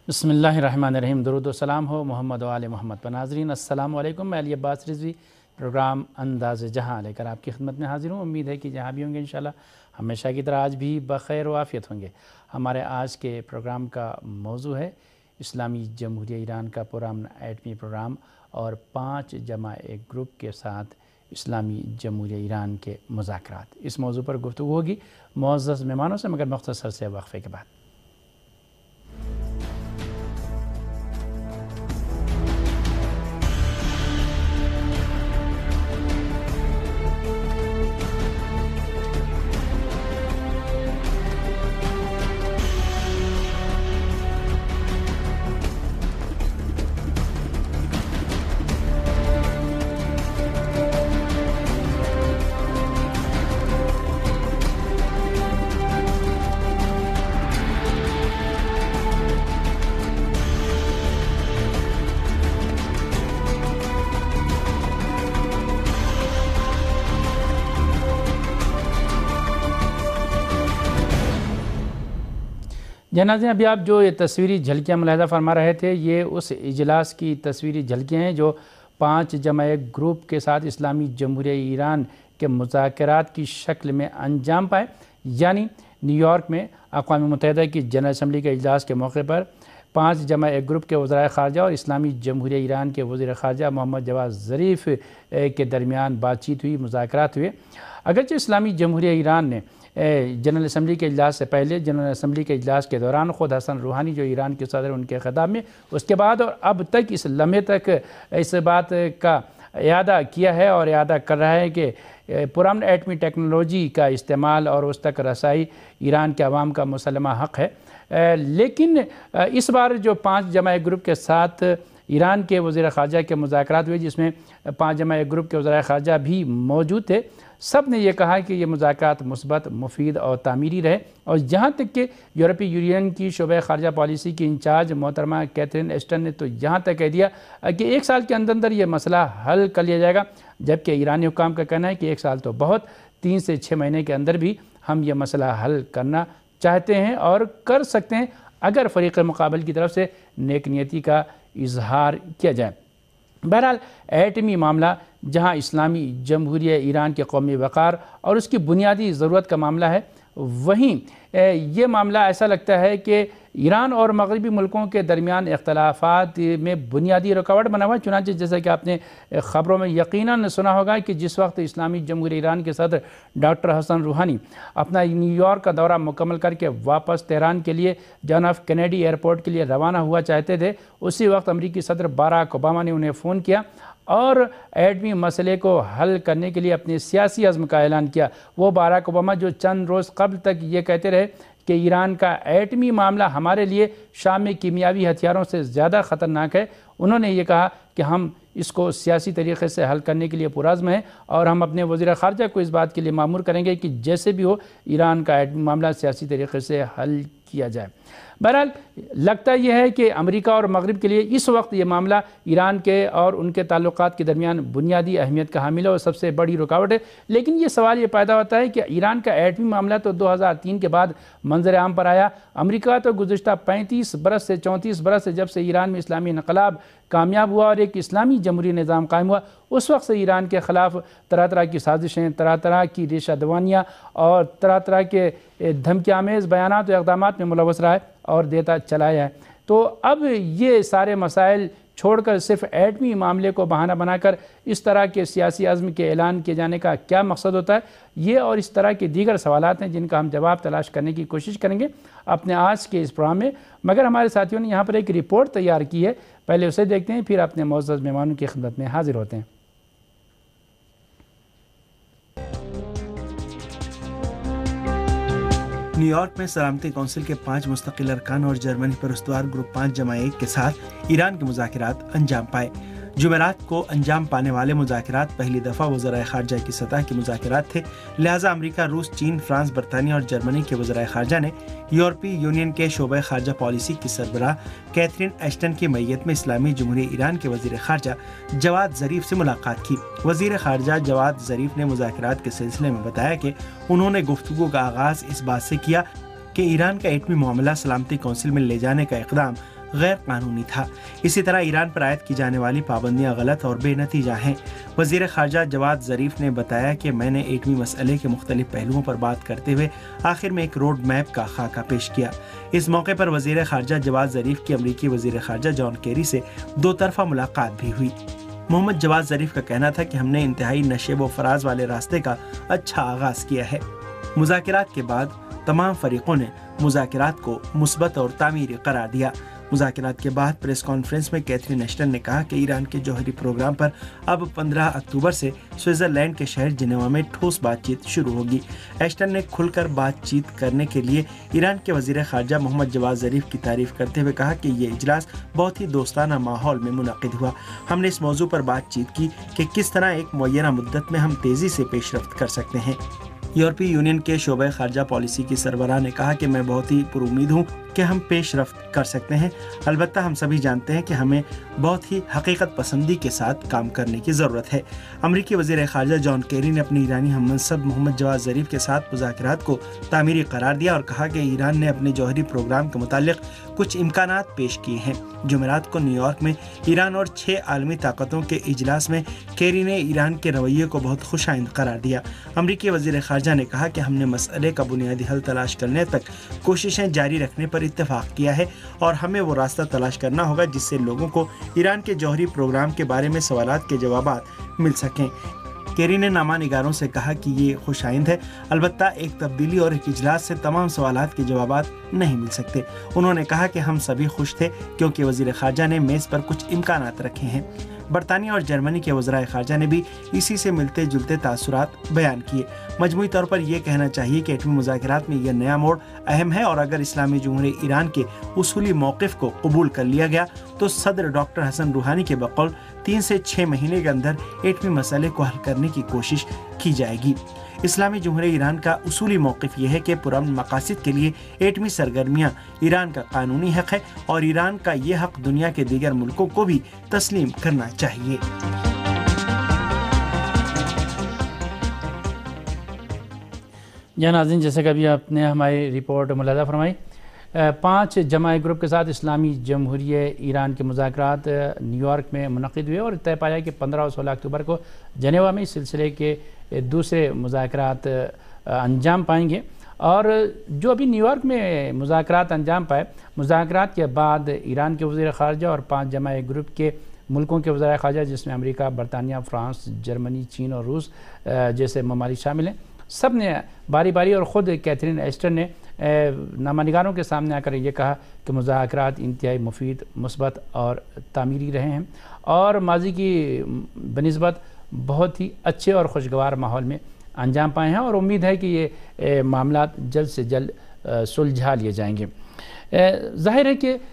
بسم اللہ الرحمن الرحیم۔ درود و سلام ہو محمد و آل محمد پر۔ ناظرین السلام علیکم، میں علی عباس رضوی پروگرام انداز جہاں لے کر آپ کی خدمت میں حاضر ہوں۔ امید ہے کہ جہاں بھی ہوں گے انشاءاللہ ہمیشہ کی طرح آج بھی بخیر و عافیت ہوں گے۔ ہمارے آج کے پروگرام کا موضوع ہے اسلامی جمہوریہ ایران کا پرامن ایٹمی پروگرام اور 5+1 گروپ کے ساتھ اسلامی جمہوریہ ایران کے مذاکرات۔ اس موضوع پر گفتگو ہوگی معزز مہمانوں سے، مگر مختصر سے وقفے کے بعد۔ ناظرین، ابھی آپ جو یہ تصویری جھلکیاں ملاحظہ فرما رہے تھے، یہ اس اجلاس کی تصویری جھلکیاں ہیں جو 5+1 گروپ کے ساتھ اسلامی جمہوریہ ایران کے مذاکرات کی شکل میں انجام پائے، یعنی نیو یارک میں اقوام متحدہ کی جنرل اسمبلی کے اجلاس کے موقع پر 5+1 گروپ کے وزرائے خارجہ اور اسلامی جمہوریہ ایران کے وزیر خارجہ محمد جواد ظریف کے درمیان بات چیت ہوئی، مذاکرات ہوئے۔ اگرچہ اسلامی جمہوریہ ایران نے جنرل اسمبلی کے اجلاس سے پہلے جنرل اسمبلی کے اجلاس کے دوران خود حسن روحانی جو ایران کے صدر ان کے خطاب میں، اس کے بعد اور اب تک اس لمحے تک اس بات کا اعادہ کیا ہے اور اعادہ کر رہا ہے کہ پرامن ایٹمی ٹیکنالوجی کا استعمال اور اس تک رسائی ایران کے عوام کا مسلمہ حق ہے، لیکن اس بار جو 5+1 گروپ کے ساتھ ایران کے وزیر خارجہ کے مذاکرات ہوئے، جس میں 5+1 گروپ کے وزرائے خارجہ بھی موجود تھے، سب نے یہ کہا کہ یہ مذاکرات مثبت، مفید اور تعمیری رہے، اور یہاں تک کہ یورپی یونین کی شعبہ خارجہ پالیسی کی انچارج محترمہ کیتھرین ایشٹن نے تو یہاں تک کہہ دیا کہ 1 سال کے اندر یہ مسئلہ حل کر لیا جائے گا، جبکہ ایرانی حکام کا کہنا ہے کہ 1 سال تو بہت، 3 سے 6 مہینے کے اندر بھی ہم یہ مسئلہ حل کرنا چاہتے ہیں اور کر سکتے ہیں اگر فریق مقابل کی طرف سے نیک نیتی کا اظہار کیا جائے۔ بہرحال ایٹمی معاملہ جہاں اسلامی جمہوریہ ایران کے قومی وقار اور اس کی بنیادی ضرورت کا معاملہ ہے، وہیں یہ معاملہ ایسا لگتا ہے کہ ایران اور مغربی ملکوں کے درمیان اختلافات میں بنیادی رکاوٹ بنا ہوا ہے۔ چنانچہ جیسا کہ آپ نے خبروں میں یقیناً سنا ہوگا کہ جس وقت اسلامی جمہوریہ ایران کے صدر ڈاکٹر حسن روحانی اپنا نیو یارک کا دورہ مکمل کر کے واپس تہران کے لیے جان ایف کینیڈی ایئرپورٹ کے لیے روانہ ہوا چاہتے تھے، اسی وقت امریکی صدر باراک اوباما نے انہیں فون کیا اور ایٹمی مسئلے کو حل کرنے کے لیے اپنے سیاسی عزم کا اعلان کیا۔ وہ باراک اوباما جو چند روز قبل تک یہ کہتے رہے کہ ایران کا ایٹمی معاملہ ہمارے لیے شام میں کیمیاوی ہتھیاروں سے زیادہ خطرناک ہے، انہوں نے یہ کہا کہ ہم اس کو سیاسی طریقے سے حل کرنے کے لیے پرعزم ہیں اور ہم اپنے وزیر خارجہ کو اس بات کے لیے مامور کریں گے کہ جیسے بھی ہو ایران کا ایٹمی معاملہ سیاسی طریقے سے حل کیا جائے۔ بہرحال لگتا یہ ہے کہ امریکہ اور مغرب کے لیے اس وقت یہ معاملہ ایران کے اور ان کے تعلقات کے درمیان بنیادی اہمیت کا حامل ہے اور سب سے بڑی رکاوٹ ہے، لیکن یہ سوال یہ پیدا ہوتا ہے کہ ایران کا ایٹمی معاملہ تو 2003 کے بعد منظر عام پر آیا۔ امریکہ تو گزشتہ 35 برس سے 34 برس سے جب سے ایران میں اسلامی انقلاب کامیاب ہوا اور ایک اسلامی جمہوری نظام قائم ہوا، اس وقت سے ایران کے خلاف طرح طرح کی سازشیں، طرح طرح کی ریشہ دوانیاں اور طرح طرح کے دھمکی آمیز بیانات و اقدامات میں ملوث رہا ہے اور دیتا چلایا ہے۔ تو اب یہ سارے مسائل چھوڑ کر صرف ایٹمی معاملے کو بہانہ بنا کر اس طرح کے سیاسی عزم کے اعلان کیے جانے کا کیا مقصد ہوتا ہے؟ یہ اور اس طرح کے دیگر سوالات ہیں جن کا ہم جواب تلاش کرنے کی کوشش کریں گے اپنے آج کے اس پروگرام میں، مگر ہمارے ساتھیوں نے یہاں پر ایک رپورٹ تیار کی ہے، پہلے اسے دیکھتے ہیں، پھر اپنے معزز مہمانوں کی خدمت میں حاضر ہوتے ہیں۔ نیو یارک میں سلامتی کونسل کے 5 مستقل ارکان اور جرمنی پر استوار گروپ 5+1 کے ساتھ ایران کے مذاکرات انجام پائے۔ جمعرات کو انجام پانے والے مذاکرات پہلی دفعہ وزرائے خارجہ کی سطح کے مذاکرات تھے، لہٰذا امریکہ، روس، چین، فرانس، برطانیہ اور جرمنی کے وزرائے خارجہ نے یورپی یونین کے شعبہ خارجہ پالیسی کی سربراہ کیتھرین ایشٹن کی میت میں اسلامی جمہوریہ ایران کے وزیر خارجہ جواد ظریف سے ملاقات کی۔ وزیر خارجہ جواد ظریف نے مذاکرات کے سلسلے میں بتایا کہ انہوں نے گفتگو کا آغاز اس بات سے کیا کہ ایران کا ایٹمی معاملہ سلامتی کونسل میں لے جانے کا اقدام غیر قانونی تھا۔ اسی طرح ایران پر عائد کی جانے والی پابندیاں غلط اور بے نتیجہ ہیں۔ وزیر خارجہ جواد ظریف نے بتایا کہ میں نے ایٹمی مسئلے کے مختلف پہلوؤں پر بات کرتے ہوئے آخر میں ایک روڈ میپ کا خاکہ پیش کیا۔ اس موقع پر وزیر خارجہ جواد ظریف کی امریکی وزیر خارجہ جان کیری سے دو طرفہ ملاقات بھی ہوئی۔ محمد جواد ظریف کا کہنا تھا کہ ہم نے انتہائی نشیب و فراز والے راستے کا اچھا آغاز کیا ہے۔ مذاکرات کے بعد تمام فریقوں نے مذاکرات کو مثبت اور تعمیری قرار دیا۔ مذاکرات کے بعد پریس کانفرنس میں کیتھرین ایشٹن نے کہا کہ ایران کے جوہری پروگرام پر اب 15 اکتوبر سے سوئٹزرلینڈ کے شہر جنیوا میں ٹھوس بات چیت شروع ہوگی۔ ایشٹن نے کھل کر بات چیت کرنے کے لیے ایران کے وزیر خارجہ محمد جواد ظریف کی تعریف کرتے ہوئے کہا کہ یہ اجلاس بہت ہی دوستانہ ماحول میں منعقد ہوا۔ ہم نے اس موضوع پر بات چیت کی کہ کس طرح ایک معینہ مدت میں ہم تیزی سے پیش رفت کر سکتے ہیں۔ یورپی یونین کے شعبہ خارجہ پالیسی کی سربراہ نے کہا کہ میں بہت ہی پر امید ہوں کہ ہم پیش رفت کر سکتے ہیں۔ البتہ ہم سبھی جانتے ہیں کہ ہمیں بہت ہی حقیقت پسندی کے ساتھ کام کرنے کی ضرورت ہے۔ امریکی وزیر خارجہ جان کیری نے اپنی ایرانی ہم منصب محمد جواد ظریف کے ساتھ مذاکرات کو تعمیری قرار دیا اور کہا کہ ایران نے اپنے جوہری پروگرام کے متعلق کچھ امکانات پیش کیے ہیں۔ جمعرات کو نیو یارک میں ایران اور 6 عالمی طاقتوں کے اجلاس میں کیری نے ایران کے رویے کو بہت خوش آئند قرار دیا۔ امریکی وزیر خارجہ نے کہا کہ ہم نے مسئلے کا بنیادی حل تلاش کرنے تک کوششیں جاری رکھنے پر اتفاق کیا ہے اور ہمیں وہ راستہ تلاش کرنا ہوگا جس سے لوگوں کو ایران کے جوہری پروگرام کے بارے میں سوالات کے جوابات مل سکیں۔ کیری نے نامہ نگاروں سے کہا کہ یہ خوش آئند ہے، البتہ ایک تبدیلی اور ایک اجلاس سے تمام سوالات کے جوابات نہیں مل سکتے۔ انہوں نے کہا کہ ہم سبھی خوش تھے کیونکہ وزیر خارجہ نے میز پر کچھ امکانات رکھے ہیں۔ برطانیہ اور جرمنی کے وزرائے خارجہ نے بھی اسی سے ملتے جلتے تاثرات بیان کیے۔ مجموعی طور پر یہ کہنا چاہیے کہ ایٹمی مذاکرات میں یہ نیا موڑ اہم ہے اور اگر اسلامی جمہوریہ ایران کے اصولی موقف کو قبول کر لیا گیا تو صدر ڈاکٹر حسن روحانی کے بقول 3 سے 6 مہینے کے اندر ایٹمی مسئلے کو حل کرنے کی کوشش کی جائے گی۔ اسلامی جمہوریہ ایران کا اصولی موقف یہ ہے کہ پرامن مقاصد کے لیے ایٹمی سرگرمیاں ایران کا قانونی حق ہے اور ایران کا یہ حق دنیا کے دیگر ملکوں کو بھی تسلیم کرنا چاہیے۔ ناظرین، جیسے کہ ابھی آپ نے ہماری رپورٹ ملاحظہ فرمائی، 5 جماعی گروپ کے ساتھ اسلامی جمہوریہ ایران کے مذاکرات نیو یارک میں منعقد ہوئے اور طے پایا کہ 15 اور 16 اکتوبر کو جنیوا میں اس سلسلے کے دوسرے مذاکرات انجام پائیں گے۔ اور جو ابھی نیو یارک میں مذاکرات انجام پائے، مذاکرات کے بعد ایران کے وزیر خارجہ اور 5 جماعی گروپ کے ملکوں کے وزرائے خارجہ جس میں امریکہ، برطانیہ، فرانس، جرمنی، چین اور روس جیسے ممالک شامل ہیں، سب نے باری باری اور خود کیتھرین ایشٹن نے نامہ نگاروں کے سامنے آ کر یہ کہا کہ مذاکرات انتہائی مفید، مثبت اور تعمیری رہے ہیں اور ماضی کی بنسبت بہت ہی اچھے اور خوشگوار ماحول میں انجام پائے ہیں اور امید ہے کہ یہ معاملات جلد سے جلد سلجھا لیے جائیں گے۔ ظاہر ہے کہ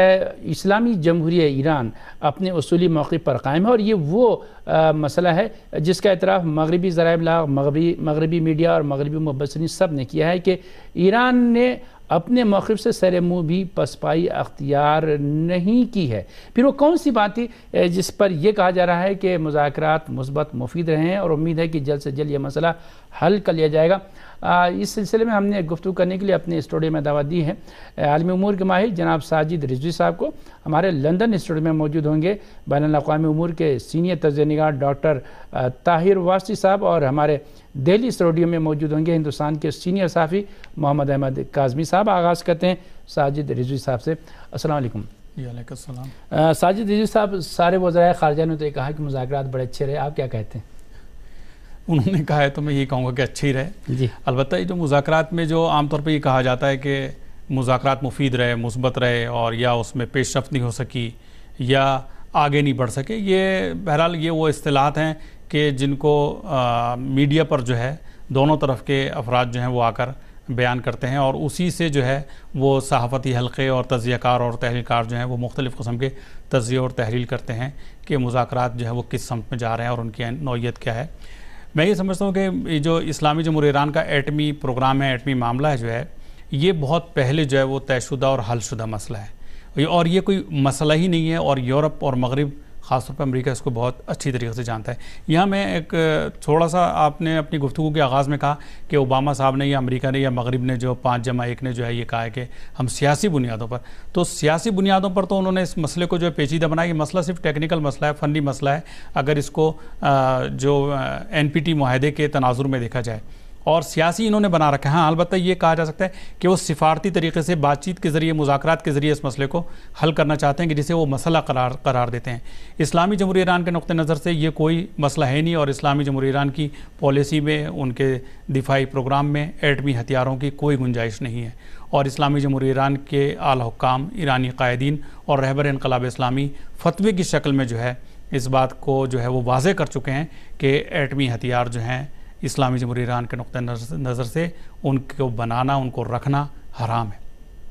اسلامی جمہوریہ ایران اپنے اصولی موقف پر قائم ہے اور یہ وہ مسئلہ ہے جس کا اعتراف مغربی ذرائع ابلاغ، مغربی میڈیا اور مغربی مبصرین سب نے کیا ہے کہ ایران نے اپنے موقف سے سر منہ بھی پسپائی اختیار نہیں کی ہے۔ پھر وہ کون سی بات تھی جس پر یہ کہا جا رہا ہے کہ مذاکرات مثبت مفید رہے ہیں اور امید ہے کہ جلد سے جلد یہ مسئلہ حل کر لیا جائے گا۔ اس سلسلے میں ہم نے گفتگو کرنے کے لیے اپنے اسٹوڈیو میں دعوت دی ہے عالمی امور کے ماہر جناب ساجد رضوی صاحب کو۔ ہمارے لندن اسٹوڈیو میں موجود ہوں گے بین الاقوامی امور کے سینئر تجزیہ نگار ڈاکٹر طاہر واسطی صاحب اور ہمارے دہلی اسٹوڈیو میں موجود ہوں گے ہندوستان کے سینئر صحافی محمد احمد کاظمی صاحب۔ آغاز کرتے ہیں ساجد رضوی صاحب سے۔ السلام علیکم۔ وعلیکم السلام۔ ساجد رضوی صاحب، سارے وزرائے خارجہ نے تو یہ کہا کہ مذاکرات بڑے اچھے رہے، آپ کیا کہتے ہیں؟ انہوں نے کہا ہے تو میں یہ کہوں گا کہ اچھے ہی رہے جی۔ البتہ یہ جو مذاکرات میں جو عام طور پہ یہ کہا جاتا ہے کہ مذاکرات مفید رہے، مثبت رہے اور یا اس میں پیش رفت نہیں ہو سکی یا آگے نہیں بڑھ سکے، یہ بہرحال یہ وہ اصطلاحات ہیں کہ جن کو میڈیا پر جو ہے دونوں طرف کے افراد جو ہیں وہ آ کر بیان کرتے ہیں اور اسی سے جو ہے وہ صحافتی حلقے اور تجزیہ کار اور تحلیل کار جو ہیں وہ مختلف قسم کے تجزیے اور تحلیل کرتے ہیں کہ مذاکرات جو ہے وہ کس سمت میں جا رہے ہیں اور ان کی نوعیت کیا ہے۔ میں یہ سمجھتا ہوں کہ جو اسلامی جمہوریہ ایران کا ایٹمی پروگرام ہے، ایٹمی معاملہ ہے جو ہے، یہ بہت پہلے جو ہے وہ طے شدہ اور حل شدہ مسئلہ ہے اور یہ کوئی مسئلہ ہی نہیں ہے اور یورپ اور مغرب خاص طور پر امریکہ اس کو بہت اچھی طریقے سے جانتا ہے. یہاں میں ایک تھوڑا سا آپ نے اپنی گفتگو کے آغاز میں کہا کہ اوباما صاحب نے یا امریکہ نے یا مغرب نے جو 5+1 نے جو ہے یہ کہا ہے کہ ہم سیاسی بنیادوں پر، تو سیاسی بنیادوں پر تو انہوں نے اس مسئلے کو جو ہے پیچیدہ بنایا. یہ مسئلہ صرف ٹیکنیکل مسئلہ ہے، فنی مسئلہ ہے اگر اس کو جو NPT معاہدے کے تناظر میں دیکھا جائے، اور سیاسی انہوں نے بنا رکھا ہے. ہاں البتہ یہ کہا جا سکتا ہے کہ وہ سفارتی طریقے سے بات چیت کے ذریعے، مذاکرات کے ذریعے اس مسئلے کو حل کرنا چاہتے ہیں کہ جسے وہ مسئلہ قرار دیتے ہیں. اسلامی جمہوریہ ایران کے نقطہ نظر سے یہ کوئی مسئلہ ہے نہیں، اور اسلامی جمہوریہ ایران کی پالیسی میں، ان کے دفاعی پروگرام میں ایٹمی ہتھیاروں کی کوئی گنجائش نہیں ہے. اور اسلامی جمہوریہ ایران کے اعلیٰ حکام، ایرانی قائدین اور رہبر انقلاب اسلامی فتوے کی شکل میں جو ہے اس بات کو جو ہے وہ واضح کر چکے ہیں کہ ایٹمی ہتھیار جو ہیں اسلامی جمہوریہ ایران کے نقطہ نظر سے ان کو بنانا، ان کو رکھنا حرام ہے.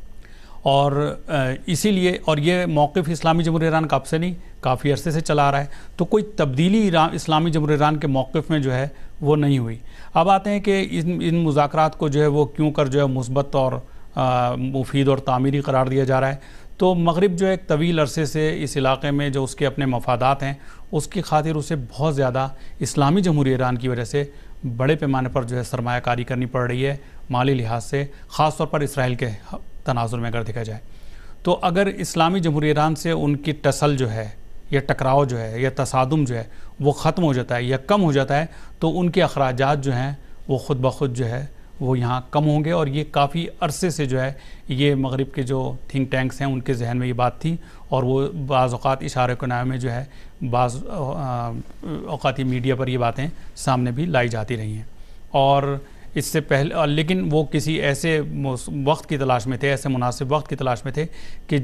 اور اسی لیے، اور یہ موقف اسلامی جمہوریہ ایران کا اب سے نہیں، کافی عرصے سے چلا رہا ہے، تو کوئی تبدیلی اسلامی جمہوریہ ایران کے موقف میں جو ہے وہ نہیں ہوئی. اب آتے ہیں کہ ان مذاکرات کو جو ہے وہ کیوں کر جو ہے مثبت اور مفید اور تعمیری قرار دیا جا رہا ہے. تو مغرب جو ایک طویل عرصے سے اس علاقے میں جو اس کے اپنے مفادات ہیں، اس کی خاطر اسے بہت زیادہ اسلامی جمہوریہ ایران کی وجہ سے بڑے پیمانے پر جو ہے سرمایہ کاری کرنی پڑ رہی ہے مالی لحاظ سے، خاص طور پر اسرائیل کے تناظر میں اگر دیکھا جائے. تو اگر اسلامی جمہوریہ ایران سے ان کی ٹسل جو ہے یا ٹکراؤ جو ہے یا تصادم جو ہے وہ ختم ہو جاتا ہے یا کم ہو جاتا ہے، تو ان کے اخراجات جو ہیں وہ خود بخود جو ہے وہ یہاں کم ہوں گے. اور یہ کافی عرصے سے جو ہے یہ مغرب کے جو تھنک ٹینکس ہیں ان کے ذہن میں یہ بات تھی، اور وہ بعض اوقات اشارے کنایہ میں جو ہے بعض اوقات میڈیا پر یہ باتیں سامنے بھی لائی جاتی رہی ہیں. اور اس سے پہلے لیکن وہ کسی ایسے وقت کی تلاش میں تھے، ایسے مناسب وقت کی تلاش میں تھے کہ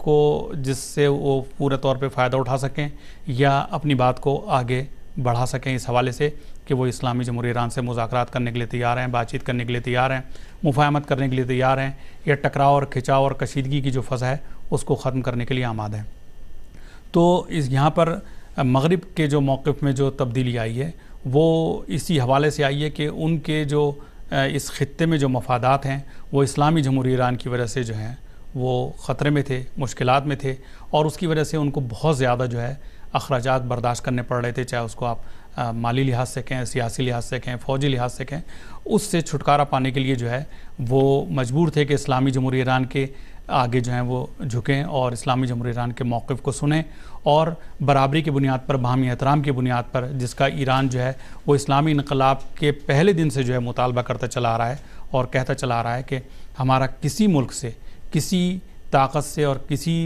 جس سے وہ پورے طور پہ فائدہ اٹھا سکیں یا اپنی بات کو آگے بڑھا سکیں، اس حوالے سے کہ وہ اسلامی جمہوریہ ایران سے مذاکرات کرنے کے لیے تیار ہیں، بات چیت کرنے کے لیے تیار ہیں، مفاہمت کرنے کے لیے تیار ہیں، یا ٹکراؤ اور کھچاؤ اور کشیدگی کی جو فضا ہے اس کو ختم کرنے کے لیے آمادہ ہیں. تو یہاں پر مغرب کے جو موقف میں جو تبدیلی آئی ہے وہ اسی حوالے سے آئی ہے کہ ان کے جو اس خطے میں جو مفادات ہیں وہ اسلامی جمہوریہ ایران کی وجہ سے جو ہیں وہ خطرے میں تھے، مشکلات میں تھے، اور اس کی وجہ سے ان کو بہت زیادہ جو ہے اخراجات برداشت کرنے پڑ رہے تھے، چاہے اس کو آپ مالی لحاظ سے کہیں، سیاسی لحاظ سے کہیں، فوجی لحاظ سے کہیں. اس سے چھٹکارا پانے کے لیے جو ہے وہ مجبور تھے کہ اسلامی جمہوریہ ایران کے آگے جو ہیں وہ جھکیں اور اسلامی جمہوریہ ایران کے موقف کو سنیں، اور برابری کی بنیاد پر، باہمی احترام کی بنیاد پر، جس کا ایران جو ہے وہ اسلامی انقلاب کے پہلے دن سے جو ہے مطالبہ کرتا چلا آ رہا ہے اور کہتا چلا آ رہا ہے کہ ہمارا کسی ملک سے، کسی طاقت سے اور کسی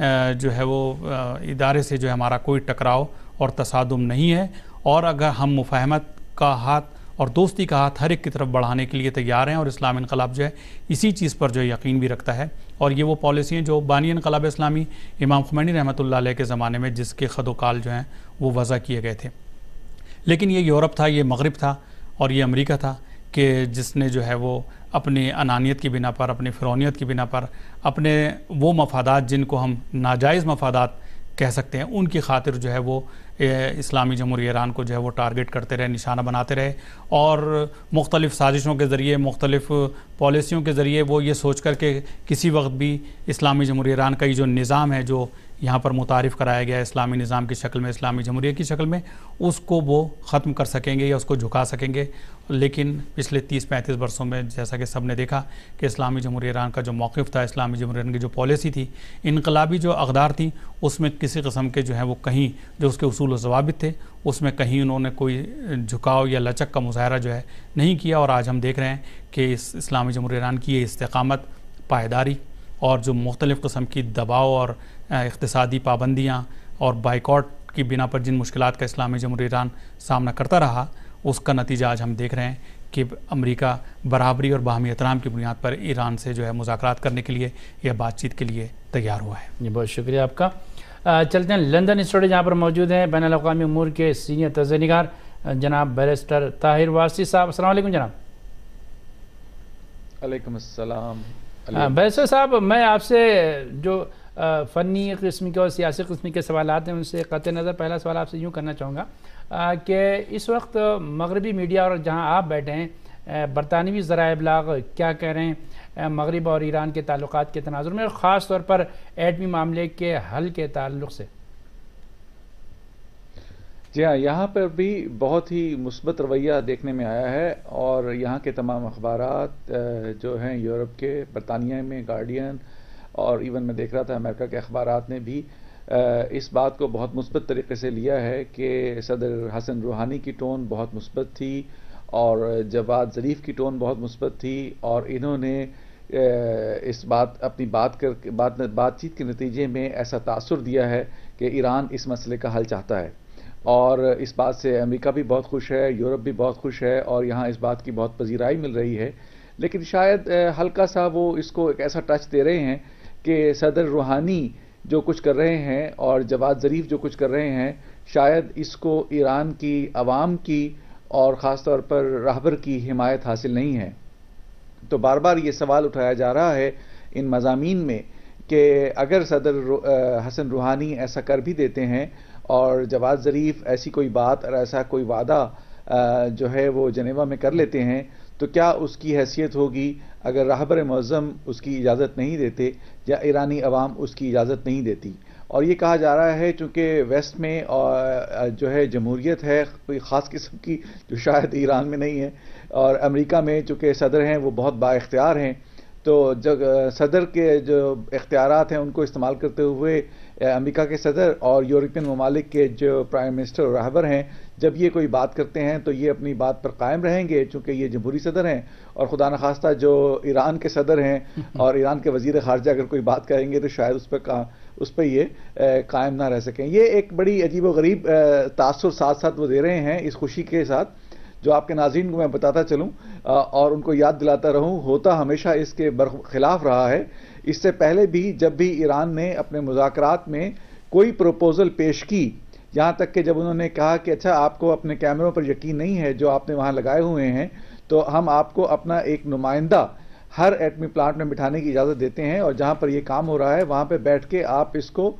جو ہے وہ ادارے سے جو ہے ہمارا کوئی ٹکراؤ اور تصادم نہیں ہے، اور اگر ہم مفاہمت کا ہاتھ اور دوستی کا ہاتھ ہر ایک کی طرف بڑھانے کے لیے تیار ہیں. اور اسلام انقلاب جو ہے اسی چیز پر جو یقین بھی رکھتا ہے، اور یہ وہ پالیسی ہیں جو بانی انقلاب اسلامی امام خمینی رحمۃ اللہ علیہ کے زمانے میں جس کے خد و کال جو ہیں وہ وضع کیے گئے تھے. لیکن یہ یورپ تھا، یہ مغرب تھا اور یہ امریکہ تھا کہ جس نے جو ہے وہ اپنی انانیت کی بنا پر، اپنی فرعونیت کی بنا پر، اپنے وہ مفادات جن کو ہم ناجائز مفادات کہہ سکتے ہیں ان کی خاطر جو ہے وہ اسلامی جمہوریہ ایران کو جو ہے وہ ٹارگٹ کرتے رہے، نشانہ بناتے رہے، اور مختلف سازشوں کے ذریعے، مختلف پالیسیوں کے ذریعے وہ یہ سوچ کر کہ کسی وقت بھی اسلامی جمہوریہ ایران کا یہ جو نظام ہے جو یہاں پر متعارف کرایا گیا ہے اسلامی نظام کی شکل میں، اسلامی جمہوریہ کی شکل میں، اس کو وہ ختم کر سکیں گے یا اس کو جھکا سکیں گے. لیکن پچھلے 30-35 برسوں میں جیسا کہ سب نے دیکھا کہ اسلامی جمہوریہ ایران کا جو موقف تھا، اسلامی جمہوریہ ایران کی جو پالیسی تھی، انقلابی جو اقدار تھی، اس میں کسی قسم کے جو ہیں وہ کہیں جو اس کے اصول و ضوابط تھے اس میں کہیں انہوں نے کوئی جھکاؤ یا لچک کا مظاہرہ جو ہے نہیں کیا. اور آج ہم دیکھ رہے ہیں کہ اس اسلامی جمہوریہ ایران کی یہ استقامت، پائیداری اور جو مختلف قسم کی دباؤ اور اقتصادی پابندیاں اور بائیکاٹ کی بنا پر جن مشکلات کا اسلامی جمہوریہ ایران سامنا کرتا رہا، اس کا نتیجہ آج ہم دیکھ رہے ہیں کہ امریکہ برابری اور باہمی احترام کی بنیاد پر ایران سے جو ہے مذاکرات کرنے کے لیے یا بات چیت کے لیے تیار ہوا ہے. جی بہت شکریہ آپ کا. چلتے ہیں لندن اسٹوڈیو جہاں پر موجود ہیں بین الاقوامی امور کے سینئر تجزیہ نگار جناب بیرسٹر طاہر وارثی صاحب. السلام علیکم جناب. علیکم السلام. بیرسٹر صاحب، میں آپ سے جو فنی قسم کے اور سیاسی قسم کے سوالات ہیں ان سے قطع نظر پہلا سوال آپ سے یوں کرنا چاہوں گا کہ اس وقت مغربی میڈیا اور جہاں آپ بیٹھے ہیں برطانوی ذرائع ابلاغ کیا کہہ رہے ہیں مغرب اور ایران کے تعلقات کے تناظر میں، اور خاص طور پر ایٹمی معاملے کے حل کے تعلق سے؟ جی ہاں، یہاں پر بھی بہت ہی مثبت رویہ دیکھنے میں آیا ہے، اور یہاں کے تمام اخبارات جو ہیں یورپ کے، برطانیہ میں گارڈین، اور ایون میں دیکھ رہا تھا امریکہ کے اخبارات نے بھی اس بات کو بہت مثبت طریقے سے لیا ہے کہ صدر حسن روحانی کی ٹون بہت مثبت تھی، اور جواد ظریف کی ٹون بہت مثبت تھی، اور انہوں نے اس اپنی بات چیت کے نتیجے میں ایسا تاثر دیا ہے کہ ایران اس مسئلے کا حل چاہتا ہے، اور اس بات سے امریکہ بھی بہت خوش ہے، یورپ بھی بہت خوش ہے، اور یہاں اس بات کی بہت پذیرائی مل رہی ہے۔ لیکن شاید ہلکا سا وہ اس کو ایک ایسا ٹچ دے رہے ہیں کہ صدر روحانی جو کچھ کر رہے ہیں اور جواد ظریف جو کچھ کر رہے ہیں، شاید اس کو ایران کی عوام کی اور خاص طور پر رہبر کی حمایت حاصل نہیں ہے۔ تو بار بار یہ سوال اٹھایا جا رہا ہے ان مضامین میں کہ اگر صدر حسن روحانی ایسا کر بھی دیتے ہیں اور جواد ظریف ایسی کوئی بات اور ایسا کوئی وعدہ جو ہے وہ جنیوا میں کر لیتے ہیں، تو کیا اس کی حیثیت ہوگی اگر رہبر معظم اس کی اجازت نہیں دیتے یا ایرانی عوام اس کی اجازت نہیں دیتی؟ اور یہ کہا جا رہا ہے چونکہ ویسٹ میں جو ہے جمہوریت ہے کوئی خاص قسم کی جو شاید ایران میں نہیں ہے، اور امریکہ میں چونکہ صدر ہیں وہ بہت با اختیار ہیں، تو جب صدر کے جو اختیارات ہیں ان کو استعمال کرتے ہوئے امریکہ کے صدر اور یورپین ممالک کے جو پرائم منسٹر اور رہبر ہیں، جب یہ کوئی بات کرتے ہیں تو یہ اپنی بات پر قائم رہیں گے چونکہ یہ جمہوری صدر ہیں، اور خدا نخواستہ جو ایران کے صدر ہیں اور ایران کے وزیر خارجہ اگر کوئی بات کہیں گے تو شاید اس پہ یہ قائم نہ رہ سکیں۔ یہ ایک بڑی عجیب و غریب تاثر ساتھ ساتھ وہ دے رہے ہیں اس خوشی کے ساتھ، جو آپ کے ناظرین کو میں بتاتا چلوں اور ان کو یاد دلاتا رہوں، ہوتا ہمیشہ اس کے برخلاف رہا ہے۔ اس سے پہلے بھی جب بھی ایران نے اپنے مذاکرات میں کوئی پروپوزل پیش کی، یہاں تک کہ جب انہوں نے کہا کہ اچھا آپ کو اپنے کیمروں پر یقین نہیں ہے جو آپ نے وہاں لگائے ہوئے ہیں، تو ہم آپ کو اپنا ایک نمائندہ ہر ایٹمی پلانٹ میں بٹھانے کی اجازت دیتے ہیں، اور جہاں پر یہ کام ہو رہا ہے وہاں پہ بیٹھ کے آپ اس کو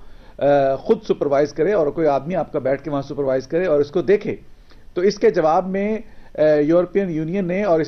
خود سپروائز کرے، اور کوئی آدمی آپ کا بیٹھ کے وہاں سپروائز کرے اور اس کو دیکھے۔ تو اس کے جواب میں یورپین یونین نے اور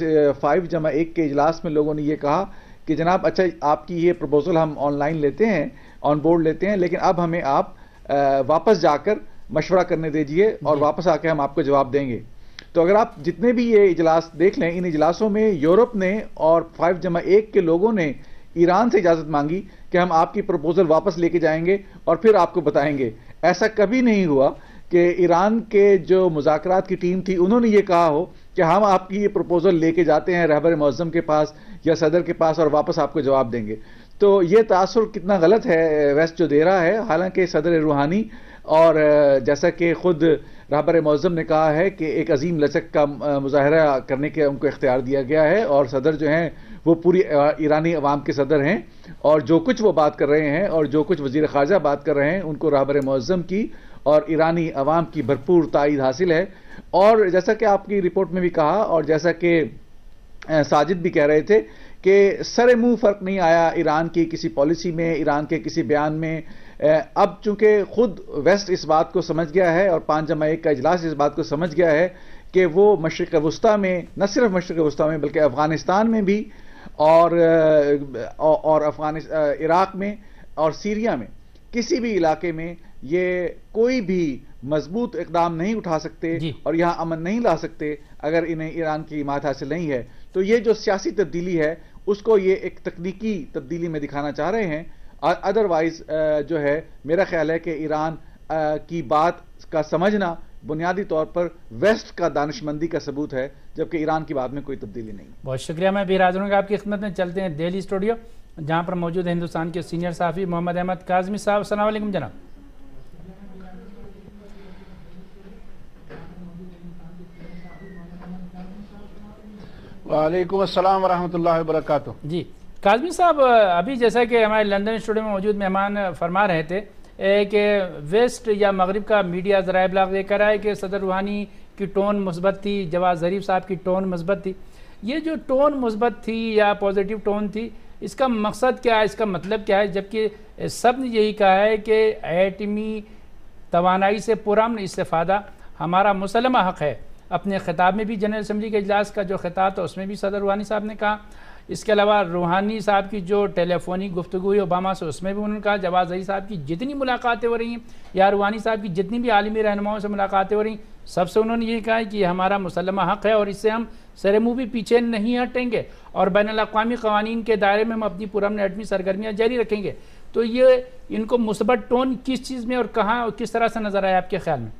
5+1 کے اجلاس میں لوگوں نے یہ کہا کہ جناب اچھا آپ کی یہ پروپوزل ہم آن لائن لیتے ہیں، آن بورڈ لیتے ہیں، لیکن اب ہمیں آپ واپس جا کر مشورہ کرنے دیجئے اور واپس آ کے ہم آپ کو جواب دیں گے۔ تو اگر آپ جتنے بھی یہ اجلاس دیکھ لیں، ان اجلاسوں میں یورپ نے اور 5+1 کے لوگوں نے ایران سے اجازت مانگی کہ ہم آپ کی پروپوزل واپس لے کے جائیں گے اور پھر آپ کو بتائیں گے۔ ایسا کبھی نہیں ہوا کہ ایران کے جو مذاکرات کی ٹیم تھی انہوں نے یہ کہا ہو کہ ہم آپ کی یہ پروپوزل لے کے جاتے ہیں رہبر معظم کے پاس یا صدر کے پاس اور واپس آپ کو جواب دیں گے۔ تو یہ تاثر کتنا غلط ہے ویسٹ جو دے رہا ہے، حالانکہ صدر روحانی اور جیسا کہ خود رہبر معظم نے کہا ہے کہ ایک عظیم لچک کا مظاہرہ کرنے کے ان کو اختیار دیا گیا ہے، اور صدر جو ہیں وہ پوری ایرانی عوام کے صدر ہیں، اور جو کچھ وہ بات کر رہے ہیں اور جو کچھ وزیر خارجہ بات کر رہے ہیں ان کو رہبر معظم کی اور ایرانی عوام کی بھرپور تائید حاصل ہے۔ اور جیسا کہ آپ کی رپورٹ میں بھی کہا اور جیسا کہ ساجد بھی کہہ رہے تھے کہ سر منہ فرق نہیں آیا ایران کی کسی پالیسی میں، ایران کے کسی بیان میں۔ اب چونکہ خود ویسٹ اس بات کو سمجھ گیا ہے اور 5+1 کا اجلاس اس بات کو سمجھ گیا ہے کہ وہ مشرق وسطیٰ میں، نہ صرف مشرق وسطیٰ میں بلکہ افغانستان میں بھی اور عراق میں اور سیریا میں کسی بھی علاقے میں یہ کوئی بھی مضبوط اقدام نہیں اٹھا سکتے اور یہاں امن نہیں لا سکتے اگر انہیں ایران کی حمایت حاصل نہیں ہے۔ تو یہ جو سیاسی تبدیلی ہے اس کو یہ ایک تکنیکی تبدیلی میں دکھانا چاہ رہے ہیں، ادروائز جو ہے میرا خیال ہے کہ ایران کی بات کا سمجھنا بنیادی طور پر ویسٹ کا دانشمندی کا ثبوت ہے، جبکہ ایران کی بات میں کوئی تبدیلی نہیں۔ بہت شکریہ، میں بھی حاضر ہوں گا آپ کی خدمت میں۔ چلتے ہیں دہلی اسٹوڈیو جہاں پر موجود ہے ہندوستان کے سینئر صحافی محمد احمد کاظمی صاحب۔ السلام علیکم جناب۔ وعلیکم السلام ورحمۃ اللہ وبرکاتہ۔ جی کاظمی صاحب، ابھی جیسا کہ ہمارے لندن اسٹوڈیو میں موجود مہمان فرما رہے تھے کہ ویسٹ یا مغرب کا میڈیا ذرائع ابلاغ یہ کہہ رہا ہے کہ صدر روحانی کی ٹون مثبت تھی، جواد ظریف صاحب کی ٹون مثبت تھی۔ یہ جو ٹون مثبت تھی یا پازیٹیو ٹون تھی، اس کا مقصد کیا ہے، اس کا مطلب کیا ہے؟ جبکہ سب نے یہی کہا ہے کہ ایٹمی توانائی سے پرامن استفادہ ہمارا مسلمہ حق ہے۔ اپنے خطاب میں بھی جنرل اسمبلی کے اجلاس کا جو خطاب تھا اس میں بھی صدر روحانی صاحب نے کہا اس کے علاوہ روحانی صاحب کی جو ٹیلی فونی گفتگو ہوئی اوباما سے، اس میں بھی انہوں نے کہا جواد ظریف صاحب کی جتنی ملاقاتیں ہو رہی ہیں یا روحانی صاحب کی جتنی بھی عالمی رہنماؤں سے ملاقاتیں ہو رہی ہیں، سب سے انہوں نے یہ کہا ہے کہ یہ ہمارا مسلمہ حق ہے اور اس سے ہم سر منہ بھی پیچھے نہیں ہٹیں گے اور بین الاقوامی قوانین کے دائرے میں ہم اپنی پرامن ایٹمی سرگرمیاں جاری رکھیں گے۔ تو یہ ان کو مثبت ٹون کس چیز میں اور کہاں اور کس طرح سے نظر آیا آپ کے خیال میں؟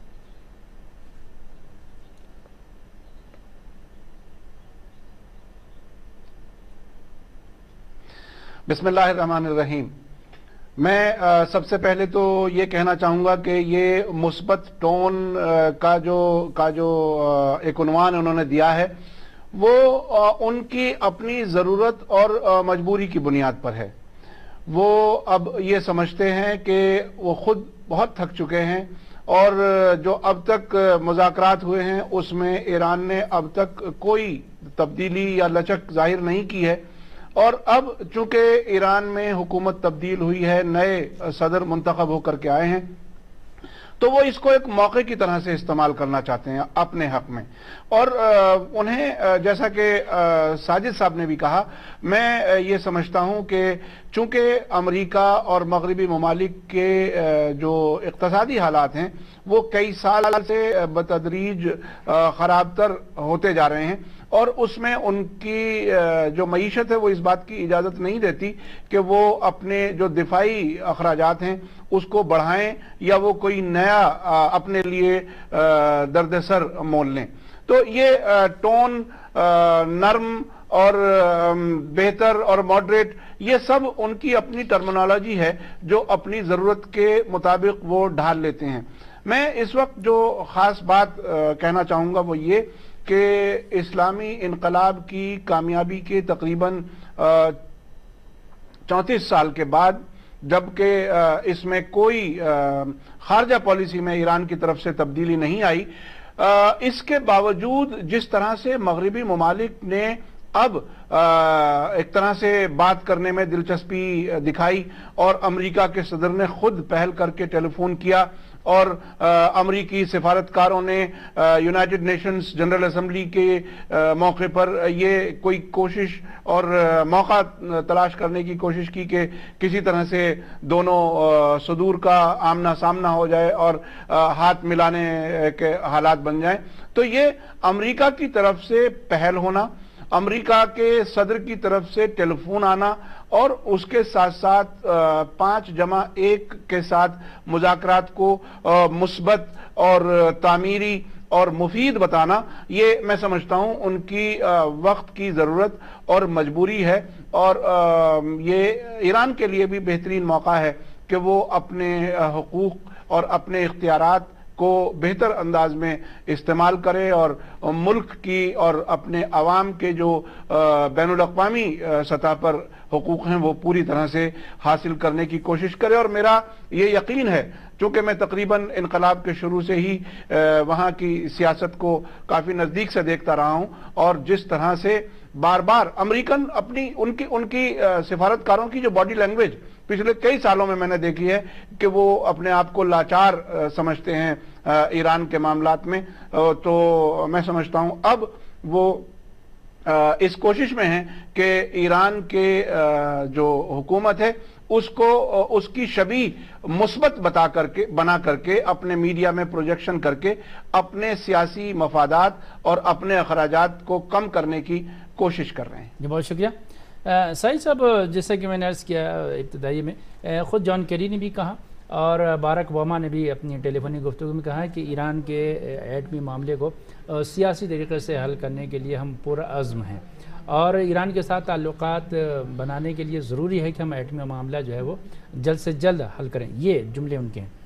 بسم اللہ الرحمن الرحیم۔ میں سب سے پہلے تو یہ کہنا چاہوں گا کہ یہ مثبت ٹون کا جو ایک عنوان انہوں نے دیا ہے وہ ان کی اپنی ضرورت اور مجبوری کی بنیاد پر ہے۔ وہ اب یہ سمجھتے ہیں کہ وہ خود بہت تھک چکے ہیں اور جو اب تک مذاکرات ہوئے ہیں اس میں ایران نے اب تک کوئی تبدیلی یا لچک ظاہر نہیں کی ہے، اور اب چونکہ ایران میں حکومت تبدیل ہوئی ہے، نئے صدر منتخب ہو کر کے آئے ہیں، تو وہ اس کو ایک موقع کی طرح سے استعمال کرنا چاہتے ہیں اپنے حق میں۔ اور انہیں جیسا کہ ساجد صاحب نے بھی کہا، میں یہ سمجھتا ہوں کہ چونکہ امریکہ اور مغربی ممالک کے جو اقتصادی حالات ہیں وہ کئی سال سے بتدریج خراب تر ہوتے جا رہے ہیں، اور اس میں ان کی جو معیشت ہے وہ اس بات کی اجازت نہیں دیتی کہ وہ اپنے جو دفاعی اخراجات ہیں اس کو بڑھائیں یا وہ کوئی نیا اپنے لیے دردسر مول لیں۔ تو یہ ٹون نرم اور بہتر اور ماڈریٹ، یہ سب ان کی اپنی ٹرمنالوجی ہے جو اپنی ضرورت کے مطابق وہ ڈھال لیتے ہیں۔ میں اس وقت جو خاص بات کہنا چاہوں گا وہ یہ کہ اسلامی انقلاب کی کامیابی کے تقریباً 34 سال کے بعد، جبکہ اس میں کوئی خارجہ پالیسی میں ایران کی طرف سے تبدیلی نہیں آئی، اس کے باوجود جس طرح سے مغربی ممالک نے اب ایک طرح سے بات کرنے میں دلچسپی دکھائی اور امریکہ کے صدر نے خود پہل کر کے ٹیلی فون کیا، اور امریکی سفارتکاروں نے یونائٹڈ نیشنز جنرل اسمبلی کے موقع پر یہ کوئی کوشش اور موقع تلاش کرنے کی کوشش کی کہ کسی طرح سے دونوں صدور کا آمنا سامنا ہو جائے اور ہاتھ ملانے کے حالات بن جائیں۔ تو یہ امریکہ کی طرف سے پہل ہونا، امریکہ کے صدر کی طرف سے ٹیلی فون آنا اور اس کے ساتھ ساتھ 5+1 کے ساتھ مذاکرات کو مثبت اور تعمیری اور مفید بتانا، یہ میں سمجھتا ہوں ان کی وقت کی ضرورت اور مجبوری ہے، اور یہ ایران کے لیے بھی بہترین موقع ہے کہ وہ اپنے حقوق اور اپنے اختیارات کو بہتر انداز میں استعمال کرے اور ملک کی اور اپنے عوام کے جو بین الاقوامی سطح پر حقوق ہیں وہ پوری طرح سے حاصل کرنے کی کوشش کرے۔ اور میرا یہ یقین ہے، چونکہ میں تقریباً انقلاب کے شروع سے ہی وہاں کی سیاست کو کافی نزدیک سے دیکھتا رہا ہوں، اور جس طرح سے بار بار امریکن اپنی ان کی سفارتکاروں کی جو باڈی لینگویج پچھلے کئی سالوں میں نے دیکھی ہے کہ وہ اپنے آپ کو لاچار سمجھتے ہیں ایران کے معاملات میں، تو میں سمجھتا ہوں اب وہ اس کوشش میں ہیں کہ ایران کے جو حکومت ہے اس کو اس کی شبیہ مثبت بنا کر کے اپنے میڈیا میں پروجیکشن کر کے اپنے سیاسی مفادات اور اپنے اخراجات کو کم کرنے کی کوشش کر رہے ہیں۔ جی بہت شکریہ سعید صاحب۔ جیسا کہ میں نے عرض کیا ابتدائی میں، خود جان کیری نے بھی کہا اور باراک اوباما نے بھی اپنی ٹیلی فونی گفتگو میں کہا ہے کہ ایران کے ایٹمی معاملے کو سیاسی طریقے سے حل کرنے کے لیے ہم پرعزم ہیں، اور ایران کے ساتھ تعلقات بنانے کے لیے ضروری ہے کہ ہم ایٹمی معاملہ جو ہے وہ جلد سے جلد حل کریں۔ یہ جملے ان کے ہیں۔